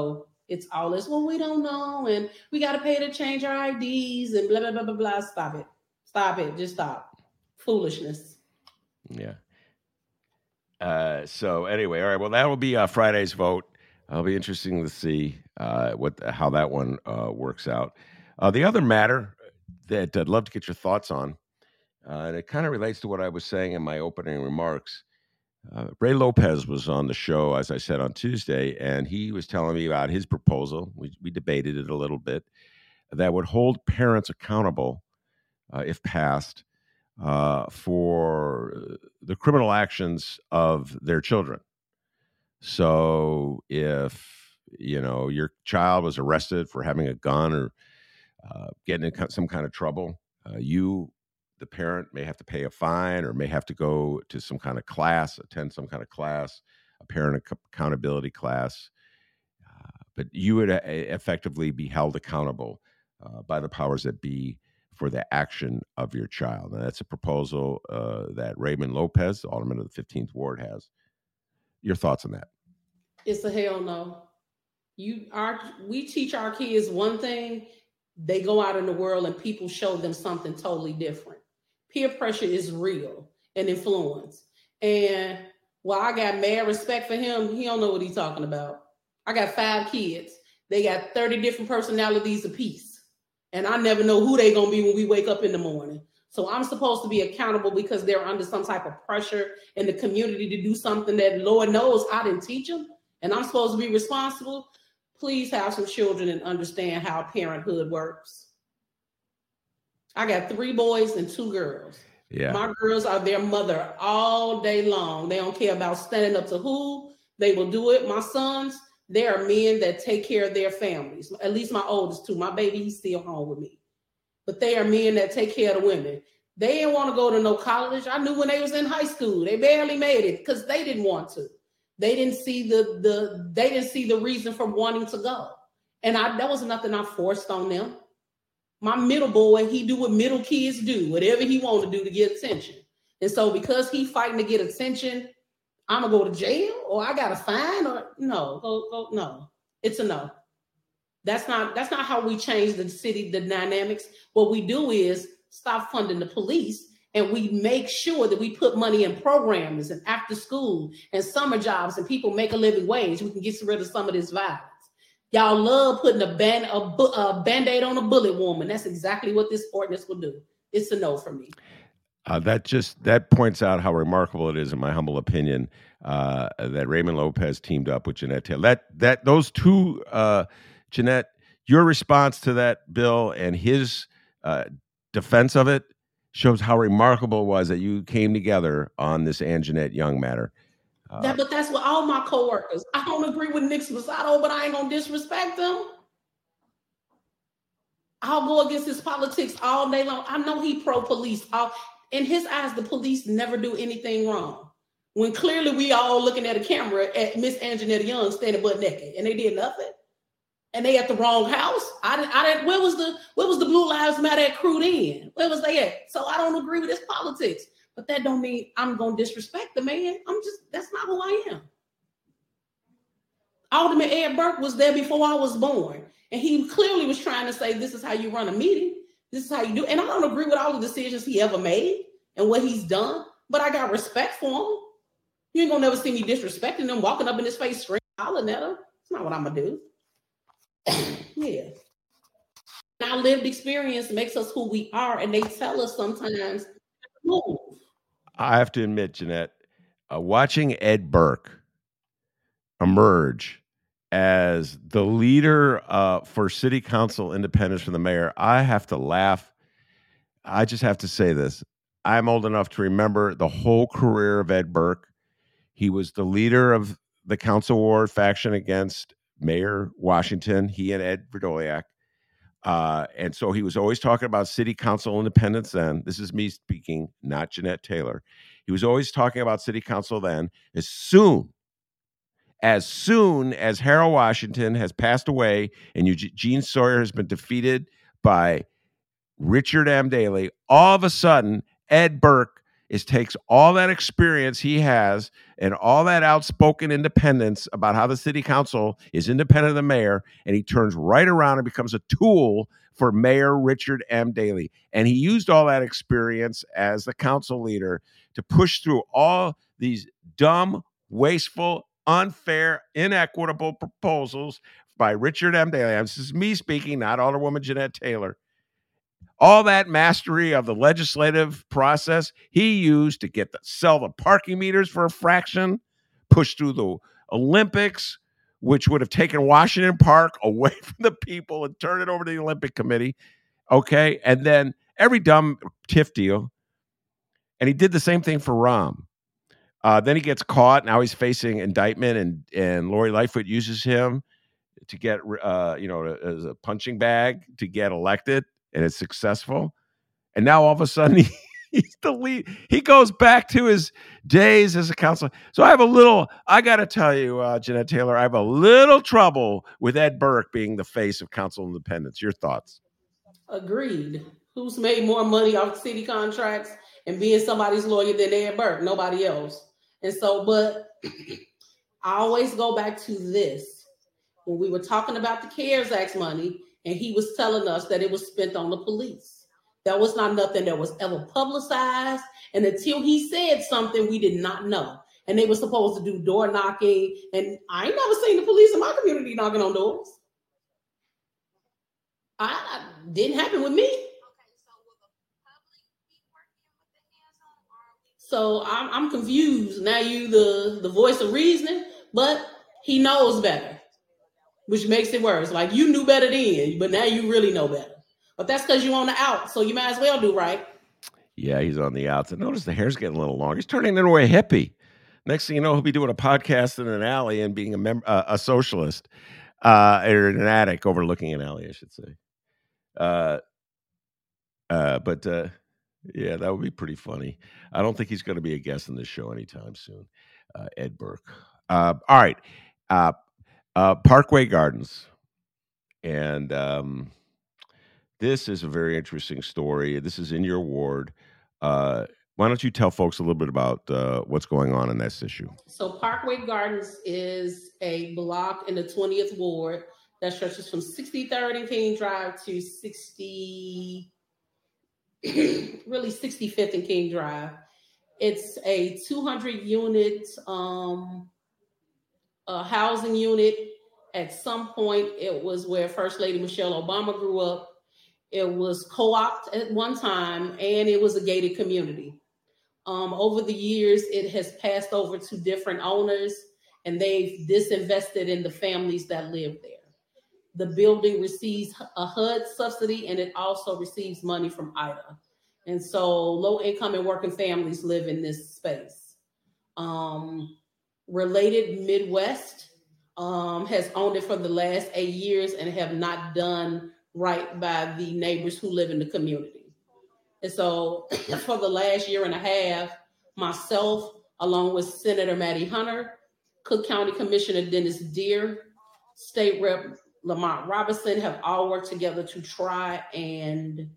It's all this, well, we don't know, and we got to pay to change our I Ds and blah, blah, blah, blah, blah. Stop it. Stop it. Just stop. Foolishness. Yeah. Uh, so anyway, all right. Well, that will be uh, Friday's vote. It'll be interesting to see uh, what how that one uh, works out. Uh, the other matter that I'd love to get your thoughts on, uh, and it kind of relates to what I was saying in my opening remarks. Uh, Ray Lopez was on the show, as I said, on Tuesday, and he was telling me about his proposal. We, we debated it a little bit, that would hold parents accountable, uh, if passed, uh, for the criminal actions of their children. So if, you know, your child was arrested for having a gun or uh, getting in some kind of trouble, uh, you, the parent, may have to pay a fine or may have to go to some kind of class, attend some kind of class, a parent accountability class. Uh, but you would uh, effectively be held accountable uh, by the powers that be for the action of your child. And that's a proposal uh, that Raymond Lopez, the alderman of the fifteenth Ward, has. Your thoughts on that? It's a hell no. You are. We teach our kids one thing. They go out in the world and people show them something totally different. Peer pressure is real and influence. And while I got mad respect for him, he don't know what he's talking about. I got five kids. They got thirty different personalities apiece. And I never know who they gonna be when we wake up in the morning. So I'm supposed to be accountable because they're under some type of pressure in the community to do something that Lord knows I didn't teach them. And I'm supposed to be responsible. Please have some children and understand how parenthood works. I got three boys and two girls. Yeah. My girls are their mother all day long. They don't care about standing up to who. They will do it. My sons, they are men that take care of their families. At least my oldest two. My baby, he's still home with me. But they are men that take care of the women. They didn't want to go to no college. I knew when they was in high school, they barely made it because they didn't want to. They didn't see the the they didn't see the reason for wanting to go. And I that was nothing I forced on them. My middle boy, he do what middle kids do, whatever he want to do to get attention. And so because he fighting to get attention, I'm gonna go to jail or I got a fine or no, go, go, no. It's a no. That's not that's not how we change the city, the dynamics. What we do is stop funding the police and we make sure that we put money in programs and after school and summer jobs and people make a living wage. We can get rid of some of this violence. Y'all love putting a, band, a, a Band-Aid on a bullet woman. That's exactly what this ordinance will do. It's a no for me. Uh, that just that points out how remarkable it is, in my humble opinion, uh, that Raymond Lopez teamed up with Jeanette Taylor. That that those two, uh, Jeanette, your response to that bill and his uh, defense of it shows how remarkable it was that you came together on this Ann Jeanette Young matter. Uh, that, but that's what all my coworkers. I don't agree with Nick Sposato, but I ain't gonna disrespect them. I'll go against his politics all day long. I know he pro-police. I'll, in his eyes, the police never do anything wrong. When clearly we all looking at a camera at Miss Ann Jeanette Young standing butt naked, and they did nothing. And they at the wrong house. I didn't. I didn't. Where was the Where was the Blue Lives Matter at crewed in? Where was they at? So I don't agree with his politics. But that don't mean I'm gonna disrespect the man. I'm just. That's not who I am. Alderman Ed Burke was there before I was born, and he clearly was trying to say, "This is how you run a meeting. This is how you do." And I don't agree with all the decisions he ever made and what he's done. But I got respect for him. You ain't gonna never see me disrespecting him, walking up in his face, screaming, hollering at him. That's not what I'm gonna do. Yeah. Our lived experience makes us who we are, and they tell us sometimes, move. I have to admit, Jeanette, uh, watching Ed Burke emerge as the leader uh, for city council independence from the mayor, I have to laugh. I just have to say this. I'm old enough to remember the whole career of Ed Burke. He was the leader of the council ward faction against Mayor Washington, he and Ed Vrdolyak. Uh, and so he was always talking about city council independence then. This is me speaking, not Jeanette Taylor. He was always talking about city council then. As soon, as soon as Harold Washington has passed away and Eugene Sawyer has been defeated by Richard M. Daley, all of a sudden, Ed Burke is takes all that experience he has and all that outspoken independence about how the city council is independent of the mayor, and he turns right around and becomes a tool for Mayor Richard M. Daley. And he used all that experience as the council leader to push through all these dumb, wasteful, unfair, inequitable proposals by Richard M. Daley. This is me speaking, not Alderwoman Jeanette Taylor. All that mastery of the legislative process he used to get the, sell the parking meters for a fraction, push through the Olympics, which would have taken Washington Park away from the people and turned it over to the Olympic Committee. Okay. And then every dumb TIF deal. And he did the same thing for Rahm. Uh, then he gets caught. Now he's facing indictment, and, and Lori Lightfoot uses him to get, uh, you know, as a punching bag to get elected. And it's successful. And now all of a sudden he, he's the lead. He goes back to his days as a counselor. So I have a little, I got to tell you, uh, Jeanette Taylor, I have a little trouble with Ed Burke being the face of council independence. Your thoughts? Agreed. Who's made more money off city contracts and being somebody's lawyer than Ed Burke? Nobody else. And so, but I always go back to this. When we were talking about the CARES Act money, and he was telling us that it was spent on the police. That was not nothing that was ever publicized. And until he said something, we did not know. And they were supposed to do door knocking. And I ain't never seen the police in my community knocking on doors. I, I didn't happen with me. So I'm, I'm confused. Now you the, the voice of reasoning, but he knows better. Which makes it worse. Like, you knew better then, but now you really know better. But that's because you're on the out, so you might as well do right. Yeah, he's on the outs. And notice the hair's getting a little longer. He's turning into a hippie. Next thing you know, he'll be doing a podcast in an alley and being a mem- uh, a socialist, uh, or an attic overlooking an alley, I should say. Uh, uh, but uh, yeah, that would be pretty funny. I don't think he's going to be a guest in this show anytime soon. Uh, Ed Burke. Uh, all right. Uh, Uh, Parkway Gardens. And um, this is a very interesting story. This is in your ward. Uh, why don't you tell folks a little bit about uh, what's going on in this issue? So Parkway Gardens is a block in the twentieth ward that stretches from sixty-third and King Drive to sixty, really sixty-fifth and King Drive. It's a two hundred unit um, a housing unit. At some point, it was where First Lady Michelle Obama grew up. It was co-opted at one time, and it was a gated community. Um, over the years, it has passed over to different owners, and they've disinvested in the families that live there. The building receives a H U D subsidy, and it also receives money from I D A. And so low-income and working families live in this space. Um, Related Midwest um, has owned it for the last eight years and have not done right by the neighbors who live in the community. And so for the last year and a half, myself, along with Senator Maddie Hunter, Cook County Commissioner Dennis Deere, State Rep Lamont Robinson have all worked together to try and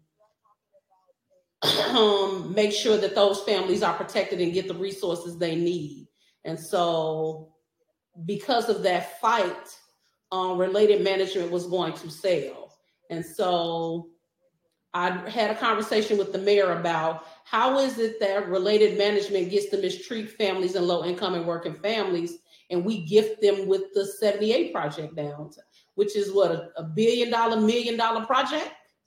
um, make sure that those families are protected and get the resources they need. And so because of that fight, um, Related Management was going to sell. And so I had a conversation with the mayor about how is it that Related Management gets to mistreat families and low income and working families, and we gift them with the seventy-eight project downtown, which is what, a, a billion dollar, million dollar project.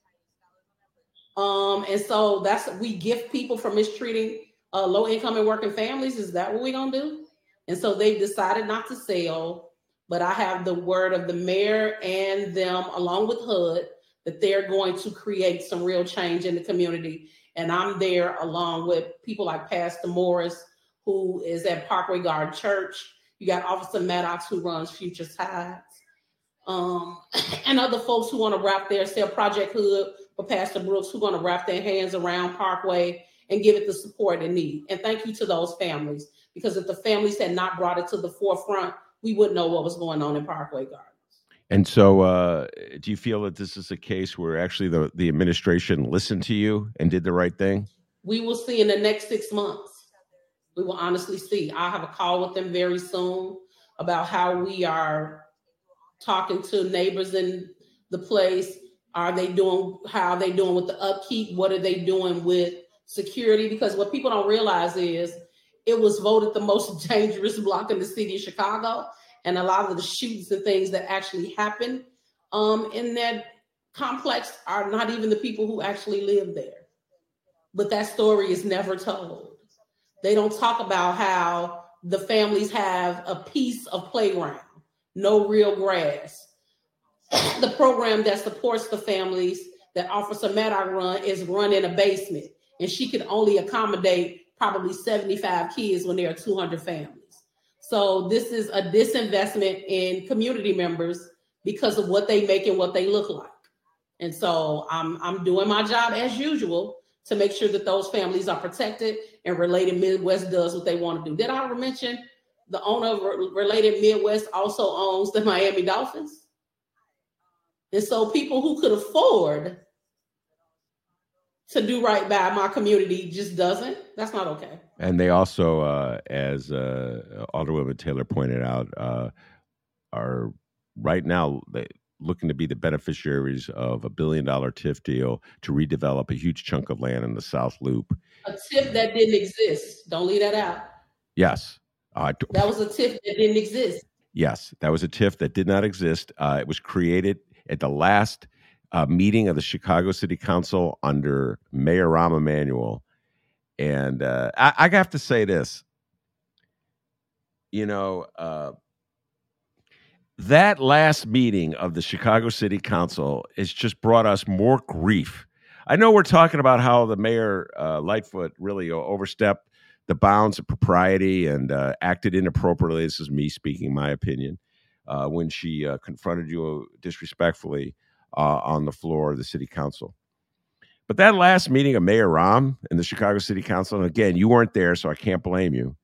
Um, and so that's, we gift people for mistreating uh, low income and working families. Is that what we're gonna do? And so they've decided not to sell, but I have the word of the mayor and them along with H U D that they're going to create some real change in the community. And I'm there along with people like Pastor Morris, who is at Parkway Garden Church. You got Officer Maddox, who runs Future Tides. Um, and other folks who want to wrap their, say, Project Hood for Pastor Brooks, who want to wrap their hands around Parkway and give it the support it needs. And thank you to those families, because if the families had not brought it to the forefront, we wouldn't know what was going on in Parkway Gardens. And so uh, do you feel that this is a case where actually the, the administration listened to you and did the right thing? we will see in the next six months. We will honestly see. I'll have a call with them very soon about how we are talking to neighbors in the place. Are they doing, how are they doing with the upkeep? What are they doing with security? Because what people don't realize is it was voted the most dangerous block in the city of Chicago. And a lot of the shootings and things that actually happen um, in that complex are not even the people who actually live there. But that story is never told. They don't talk about how the families have a piece of playground, no real grass. The program that supports the families that Officer Maddox run is run in a basement, and she could only accommodate probably seventy-five kids when there are two hundred families. So this is a disinvestment in community members because of what they make and what they look like. And so I'm I'm doing my job as usual to make sure that those families are protected, and Related Midwest does what they want to do. Did I mention the owner of Related Midwest also owns the Miami Dolphins? And so people who could afford to do right by my community just doesn't. That's not okay. And they also, uh, as uh, Alderwoman Taylor pointed out, uh, are right now they, looking to be the beneficiaries of a billion dollar T I F deal to redevelop a huge chunk of land in the South Loop. A T I F that didn't exist. Don't leave that out. Yes. Uh, that was a T I F that didn't exist. Yes, that was a T I F that did not exist. Uh, it was created at the last uh, meeting of the Chicago City Council under Mayor Rahm Emanuel. And uh, I, I have to say this, you know, uh, that last meeting of the Chicago City Council has just brought us more grief. I know we're talking about how the mayor, uh, Lightfoot, really overstepped the bounds of propriety and uh, acted inappropriately. This is me speaking my opinion. Uh, when she uh, confronted you disrespectfully uh, on the floor of the city council. But that last meeting of Mayor Rahm and the Chicago City Council, and again, you weren't there, so I can't blame you,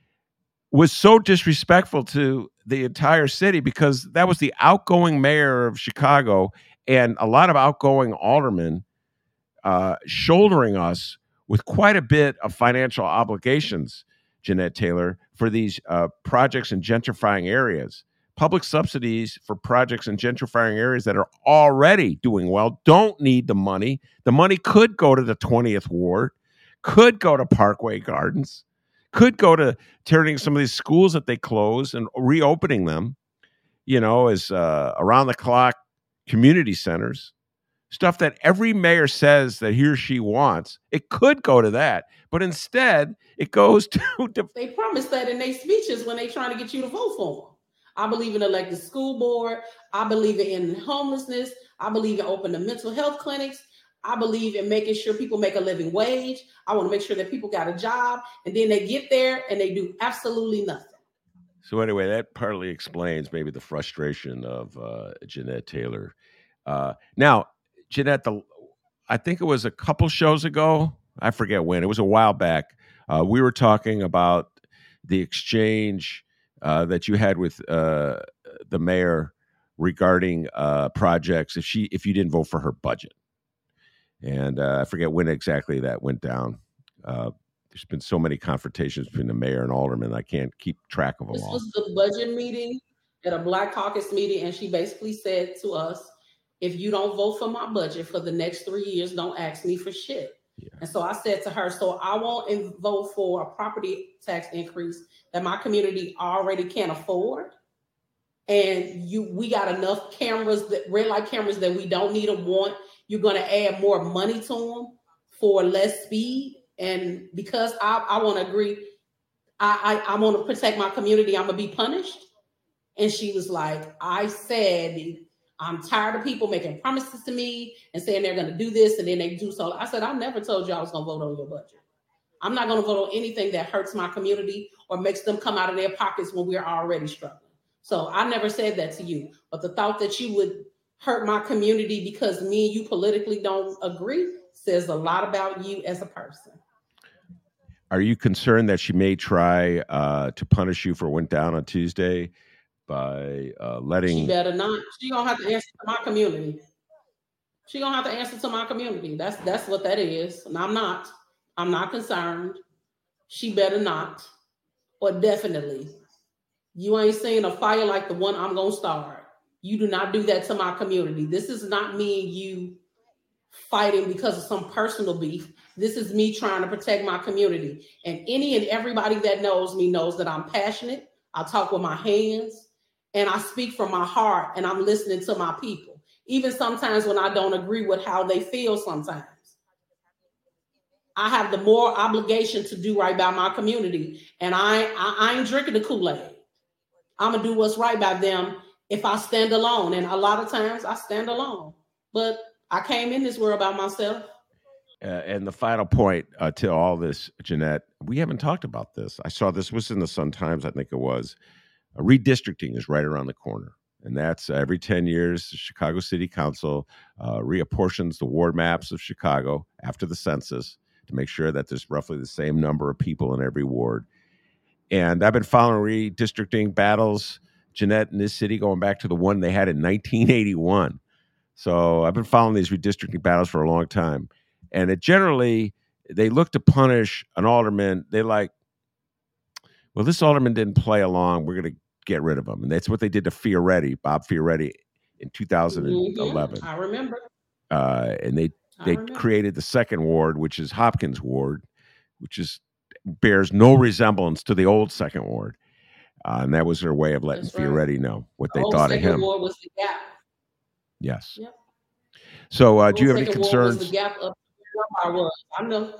was so disrespectful to the entire city because that was the outgoing mayor of Chicago and a lot of outgoing aldermen uh, shouldering us with quite a bit of financial obligations, Jeanette Taylor, for these uh, projects in gentrifying areas. Public subsidies for projects in gentrifying areas that are already doing well don't need the money. The money could go to the twentieth Ward, could go to Parkway Gardens, could go to turning some of these schools that they closed and reopening them, you know, as uh, around-the-clock community centers, stuff that every mayor says that he or she wants. It could go to that, but instead it goes to... They promised that in their speeches when they're trying to get you to vote for them. I believe in elected school board. I believe in homelessness. I believe in opening mental health clinics. I believe in making sure people make a living wage. I want to make sure that people got a job, and then they get there and they do absolutely nothing. So anyway, that partly explains maybe the frustration of uh, Jeanette Taylor. Uh, now, Jeanette, the, I think it was a couple shows ago. I forget when. It was a while back. Uh, we were talking about the exchange Uh, that you had with uh, the mayor regarding uh, projects if she if you didn't vote for her budget, and uh, I forget when exactly that went down. Uh, there's been so many confrontations between the mayor and aldermen, I can't keep track of them this all. This was the budget meeting at a Black Caucus meeting, and she basically said to us, "If you don't vote for my budget for the next three years, don't ask me for shit." Yeah. And so I said to her, so I won't vote for a property tax increase that my community already can't afford. And you, we got enough cameras, that red light cameras that we don't need or want. You're going to add more money to them for less speed. And because I, I want to agree, I, I, I want to protect my community, I'm going to be punished. And she was like, I said, I'm tired of people making promises to me and saying they're going to do this and then they do so. I said, I never told you I was going to vote on your budget. I'm not going to vote on anything that hurts my community or makes them come out of their pockets when we're already struggling. So I never said that to you. But the thought that you would hurt my community because me and you politically don't agree says a lot about you as a person. Are you concerned that she may try uh, to punish you for what went down on Tuesday? By uh, letting... She better not. She gonna have to answer to my community. She gonna have to answer to my community. That's that's what that is. And I'm not. I'm not concerned. She better not, or definitely. You ain't seen a fire like the one I'm going to start. You do not do that to my community. This is not me and you fighting because of some personal beef. This is me trying to protect my community. And any and everybody that knows me knows that I'm passionate. I talk with my hands and I speak from my heart, and I'm listening to my people. Even sometimes when I don't agree with how they feel sometimes. I have the moral obligation to do right by my community. And I, I, I ain't drinking the Kool-Aid. I'm going to do what's right by them if I stand alone. And a lot of times I stand alone. But I came in this world by myself. Uh, and the final point uh, to all this, Jeanette, we haven't talked about this. I saw this was in the Sun-Times, I think it was. Uh, redistricting is right around the corner. And that's uh, every ten years, the Chicago City Council uh, reapportions the ward maps of Chicago after the census to make sure that there's roughly the same number of people in every ward. And I've been following redistricting battles, Jeanette, in this city going back to the one they had in nineteen eighty-one. So I've been following these redistricting battles for a long time. And it generally, they look to punish an alderman. They like, well, this alderman didn't play along. We're going to get rid of him. And that's what they did to Fioretti, Bob Fioretti, in two thousand eleven. Mm-hmm. I remember. Uh, and they, they created the second ward, which is Hopkins Ward, which is bears no resemblance to the old second ward. Uh, and that was their way of letting That's Fioretti right. know what they the thought of him. Ward was the gap. Yes. Yep. So uh, do you have any concerns? Was the gap up where I was. I know.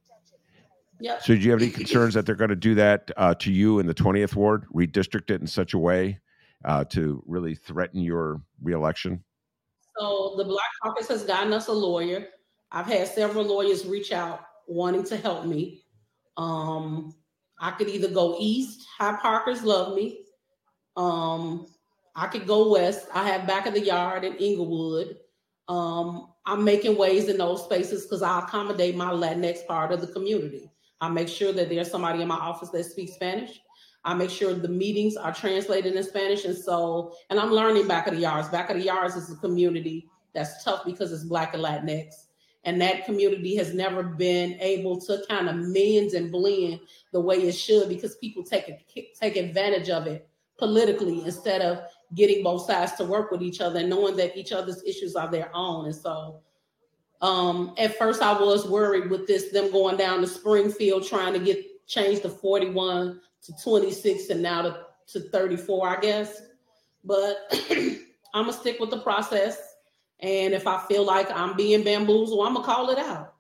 Yep. So do you have any concerns that they're going to do that uh, to you in the twentieth ward, redistrict it in such a way uh, to really threaten your reelection? So the Black Caucus has gotten us a lawyer. I've had several lawyers reach out wanting to help me. Um, I could either go east. High Parkers love me. Um, I could go west. I have back of the yard in Inglewood. Um, I'm making ways in those spaces because I accommodate my Latinx part of the community. I make sure that there's somebody in my office that speaks Spanish. I make sure the meetings are translated in Spanish. And so, and I'm learning back of the yards. Back of the yards is a community that's tough because it's Black and Latinx. And that community has never been able to kind of mend and blend the way it should because people take a, take advantage of it politically instead of getting both sides to work with each other and knowing that each other's issues are their own. And so um, at first I was worried with this, them going down to Springfield, trying to get changed to forty-one to twenty-six and now to, to thirty-four, I guess. But I'm going to stick with the process. And if I feel like I'm being bamboozled, I'm going to call it out.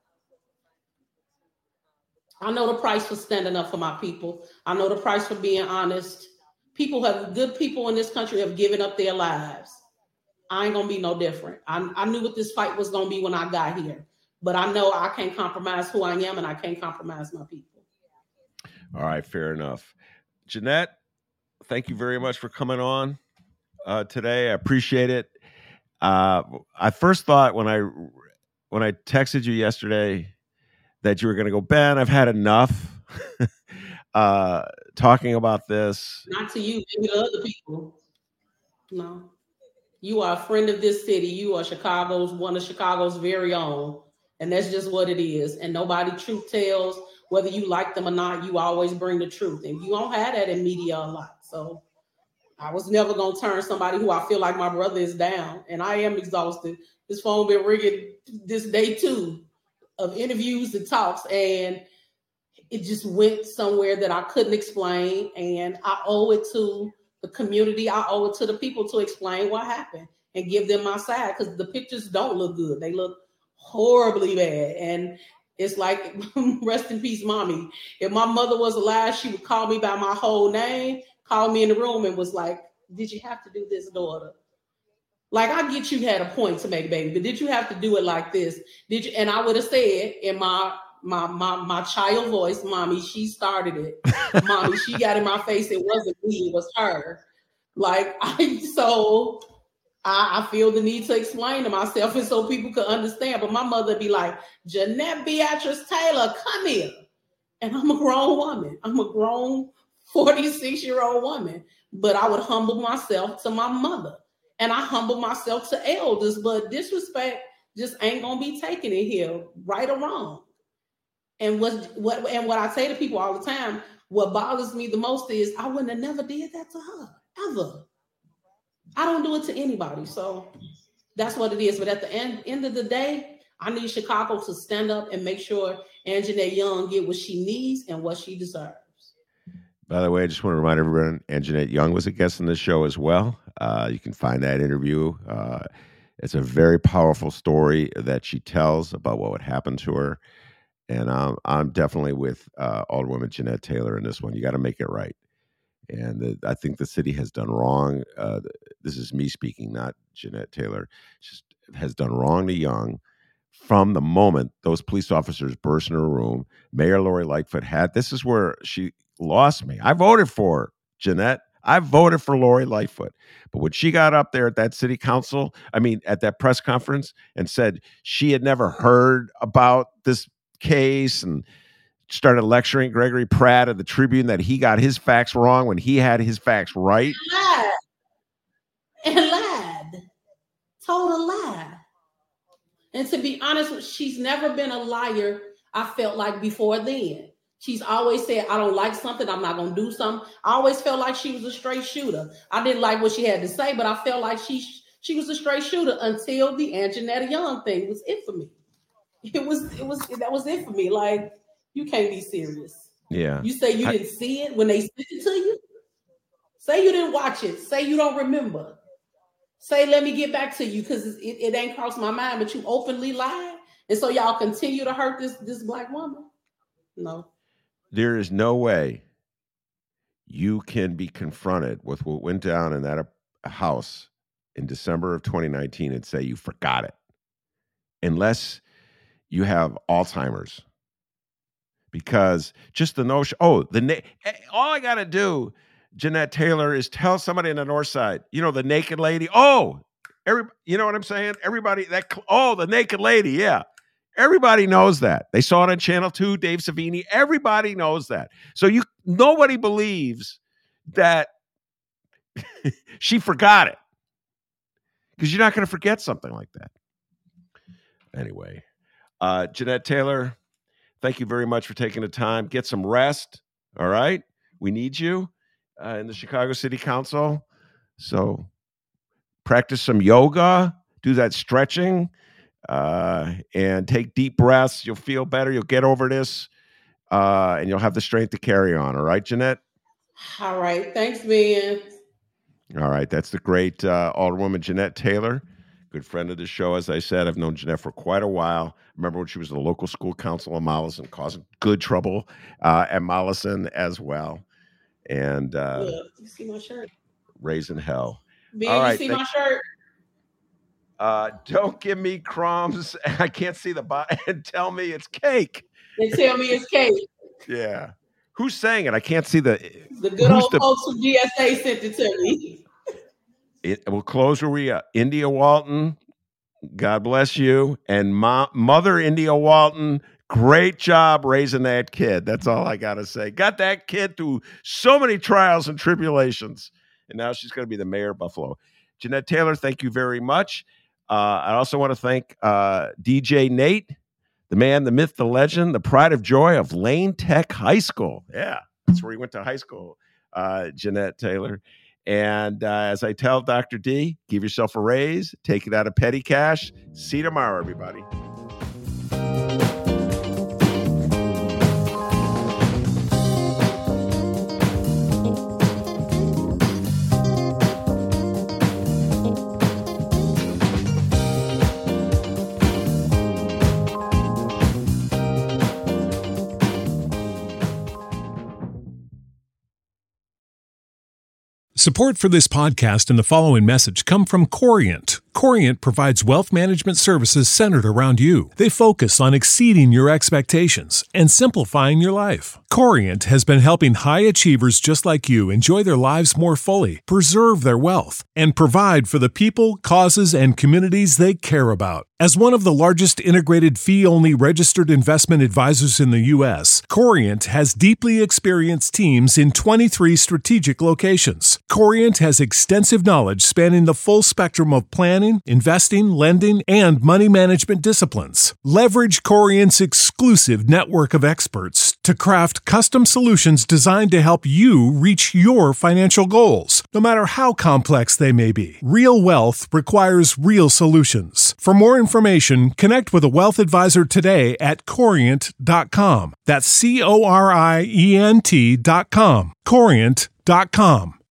I know the price for standing up for my people. I know the price for being honest. People have, good people in this country have given up their lives. I ain't going to be no different. I, I knew what this fight was going to be when I got here. But I know I can't compromise who I am and I can't compromise my people. All right, fair enough. Jeanette, thank you very much for coming on uh, today. I appreciate it. Uh, I first thought when I when I texted you yesterday that you were going to go, Ben, I've had enough uh, talking about this. Not to you, maybe to other people. No. You are a friend of this city. You are Chicago's, one of Chicago's very own. And that's just what it is. And nobody truth tells, whether you like them or not, you always bring the truth. And you don't have that in media a lot. So I was never going to turn somebody who I feel like my brother is down. And I am exhausted. This phone been ringing this day too of interviews and talks. And it just went somewhere that I couldn't explain. And I owe it to the community. I owe it to the people to explain what happened and give them my side. Because the pictures don't look good. They look horribly bad. And it's like, rest in peace, mommy. If my mother was alive, she would call me by my whole name, called me in the room and was like, did you have to do this, daughter? Like, I get you had a point to make, baby, but did you have to do it like this? Did you? And I would have said in my my my my child voice, mommy, she started it. Mommy, she got in my face. It wasn't me, it was her. Like, I so I, I feel the need to explain to myself and so people could understand. But my mother would be like, Jeanette Beatrice Taylor, come here. And I'm a grown woman. I'm a grown forty-six-year-old woman. But I would humble myself to my mother. And I humble myself to elders. But disrespect just ain't going to be taken in here, right or wrong. And what what and what I say to people all the time, what bothers me the most is I wouldn't have never did that to her, ever. I don't do it to anybody. So that's what it is. But at the end, end of the day, I need Chicago to stand up and make sure Anjanette Young get what she needs and what she deserves. By the way, I just want to remind everyone, Anjanette Young was a guest on this show as well. Uh, you can find that interview. Uh, it's a very powerful story that she tells about what would happen to her. And um, I'm definitely with uh, Alderwoman Jeanette Taylor in this one. You got to make it right. And the, I think the city has done wrong. Uh, this is me speaking, not Jeanette Taylor. She has done wrong to Young from the moment those police officers burst in her room. Mayor Lori Lightfoot had, this is where she lost me. I voted for her, Jeanette. I voted for Lori Lightfoot. But when she got up there at that city council, I mean, at that press conference and said she had never heard about this case and started lecturing Gregory Pratt of the Tribune that he got his facts wrong when he had his facts right. And lied. And lied. Total lie. And to be honest, she's never been a liar, I felt like, before then. She's always said, I don't like something, I'm not going to do something. I always felt like she was a straight shooter. I didn't like what she had to say, but I felt like she she was a straight shooter until the Anjanette Young thing was it for me. It was, it was, that was it for me. Like, you can't be serious. Yeah. You say you I, didn't see it when they sent it to you? Say you didn't watch it. Say you don't remember. Say, let me get back to you because it, it ain't crossed my mind, but you openly lied. And so y'all continue to hurt this, this Black woman? No. There is no way you can be confronted with what went down in that house in December of twenty nineteen and say you forgot it. Unless you have Alzheimer's. Because just the notion, oh, the na- all I got to do, Jeanette Taylor, is tell somebody in the North Side, you know, the naked lady. Oh, every, you know what I'm saying? Everybody, that, oh, the naked lady, yeah. Everybody knows that. They saw it on Channel two, Dave Savini. Everybody knows that. So you, nobody believes that she forgot it. Because you're not going to forget something like that. Anyway, uh, Jeanette Taylor, thank you very much for taking the time. Get some rest, all right? We need you uh, in the Chicago City Council. So practice some yoga, do that stretching, uh, and take deep breaths. You'll feel better. You'll get over this, uh, and you'll have the strength to carry on, all right, Jeanette? All right. Thanks, man. All right. That's the great uh, Alderwoman Jeanette Taylor. Good friend of the show, as I said. I've known Jeanette for quite a while. Remember when she was the local school council in Mollison, causing good trouble uh, at Mollison as well. And uh, yeah, you see my shirt. Raising hell. Man, All right, you see thank- my shirt? Uh, don't give me crumbs. I can't see the bottom. And tell me it's cake. And tell me it's cake. Yeah. Who's saying it? I can't see the. The good old the, folks from G S A sent it to me. It, we'll close where we are. India Walton, God bless you. And Ma- Mother India Walton, great job raising that kid. That's all I got to say. Got that kid through so many trials and tribulations. And now she's going to be the mayor of Buffalo. Jeanette Taylor, thank you very much. Uh, I also want to thank uh, D J Nate, the man, the myth, the legend, the pride of joy of Lane Tech High School. Yeah, that's where he went to high school, uh, Jeanette Taylor. And uh, as I tell Doctor D, give yourself a raise, take it out of petty cash. See you tomorrow, everybody. Support for this podcast and the following message come from Corient. Corient provides wealth management services centered around you. They focus on exceeding your expectations and simplifying your life. Corient has been helping high achievers just like you enjoy their lives more fully, preserve their wealth, and provide for the people, causes, and communities they care about. As one of the largest integrated fee-only registered investment advisors in the U S, Corient has deeply experienced teams in twenty-three strategic locations. Corient has extensive knowledge spanning the full spectrum of plan planning, investing, lending, and money management disciplines. Leverage Corient's exclusive network of experts to craft custom solutions designed to help you reach your financial goals, no matter how complex they may be. Real wealth requires real solutions. For more information, connect with a wealth advisor today at corient dot com. That's C O R I E N T dot com. corient dot com.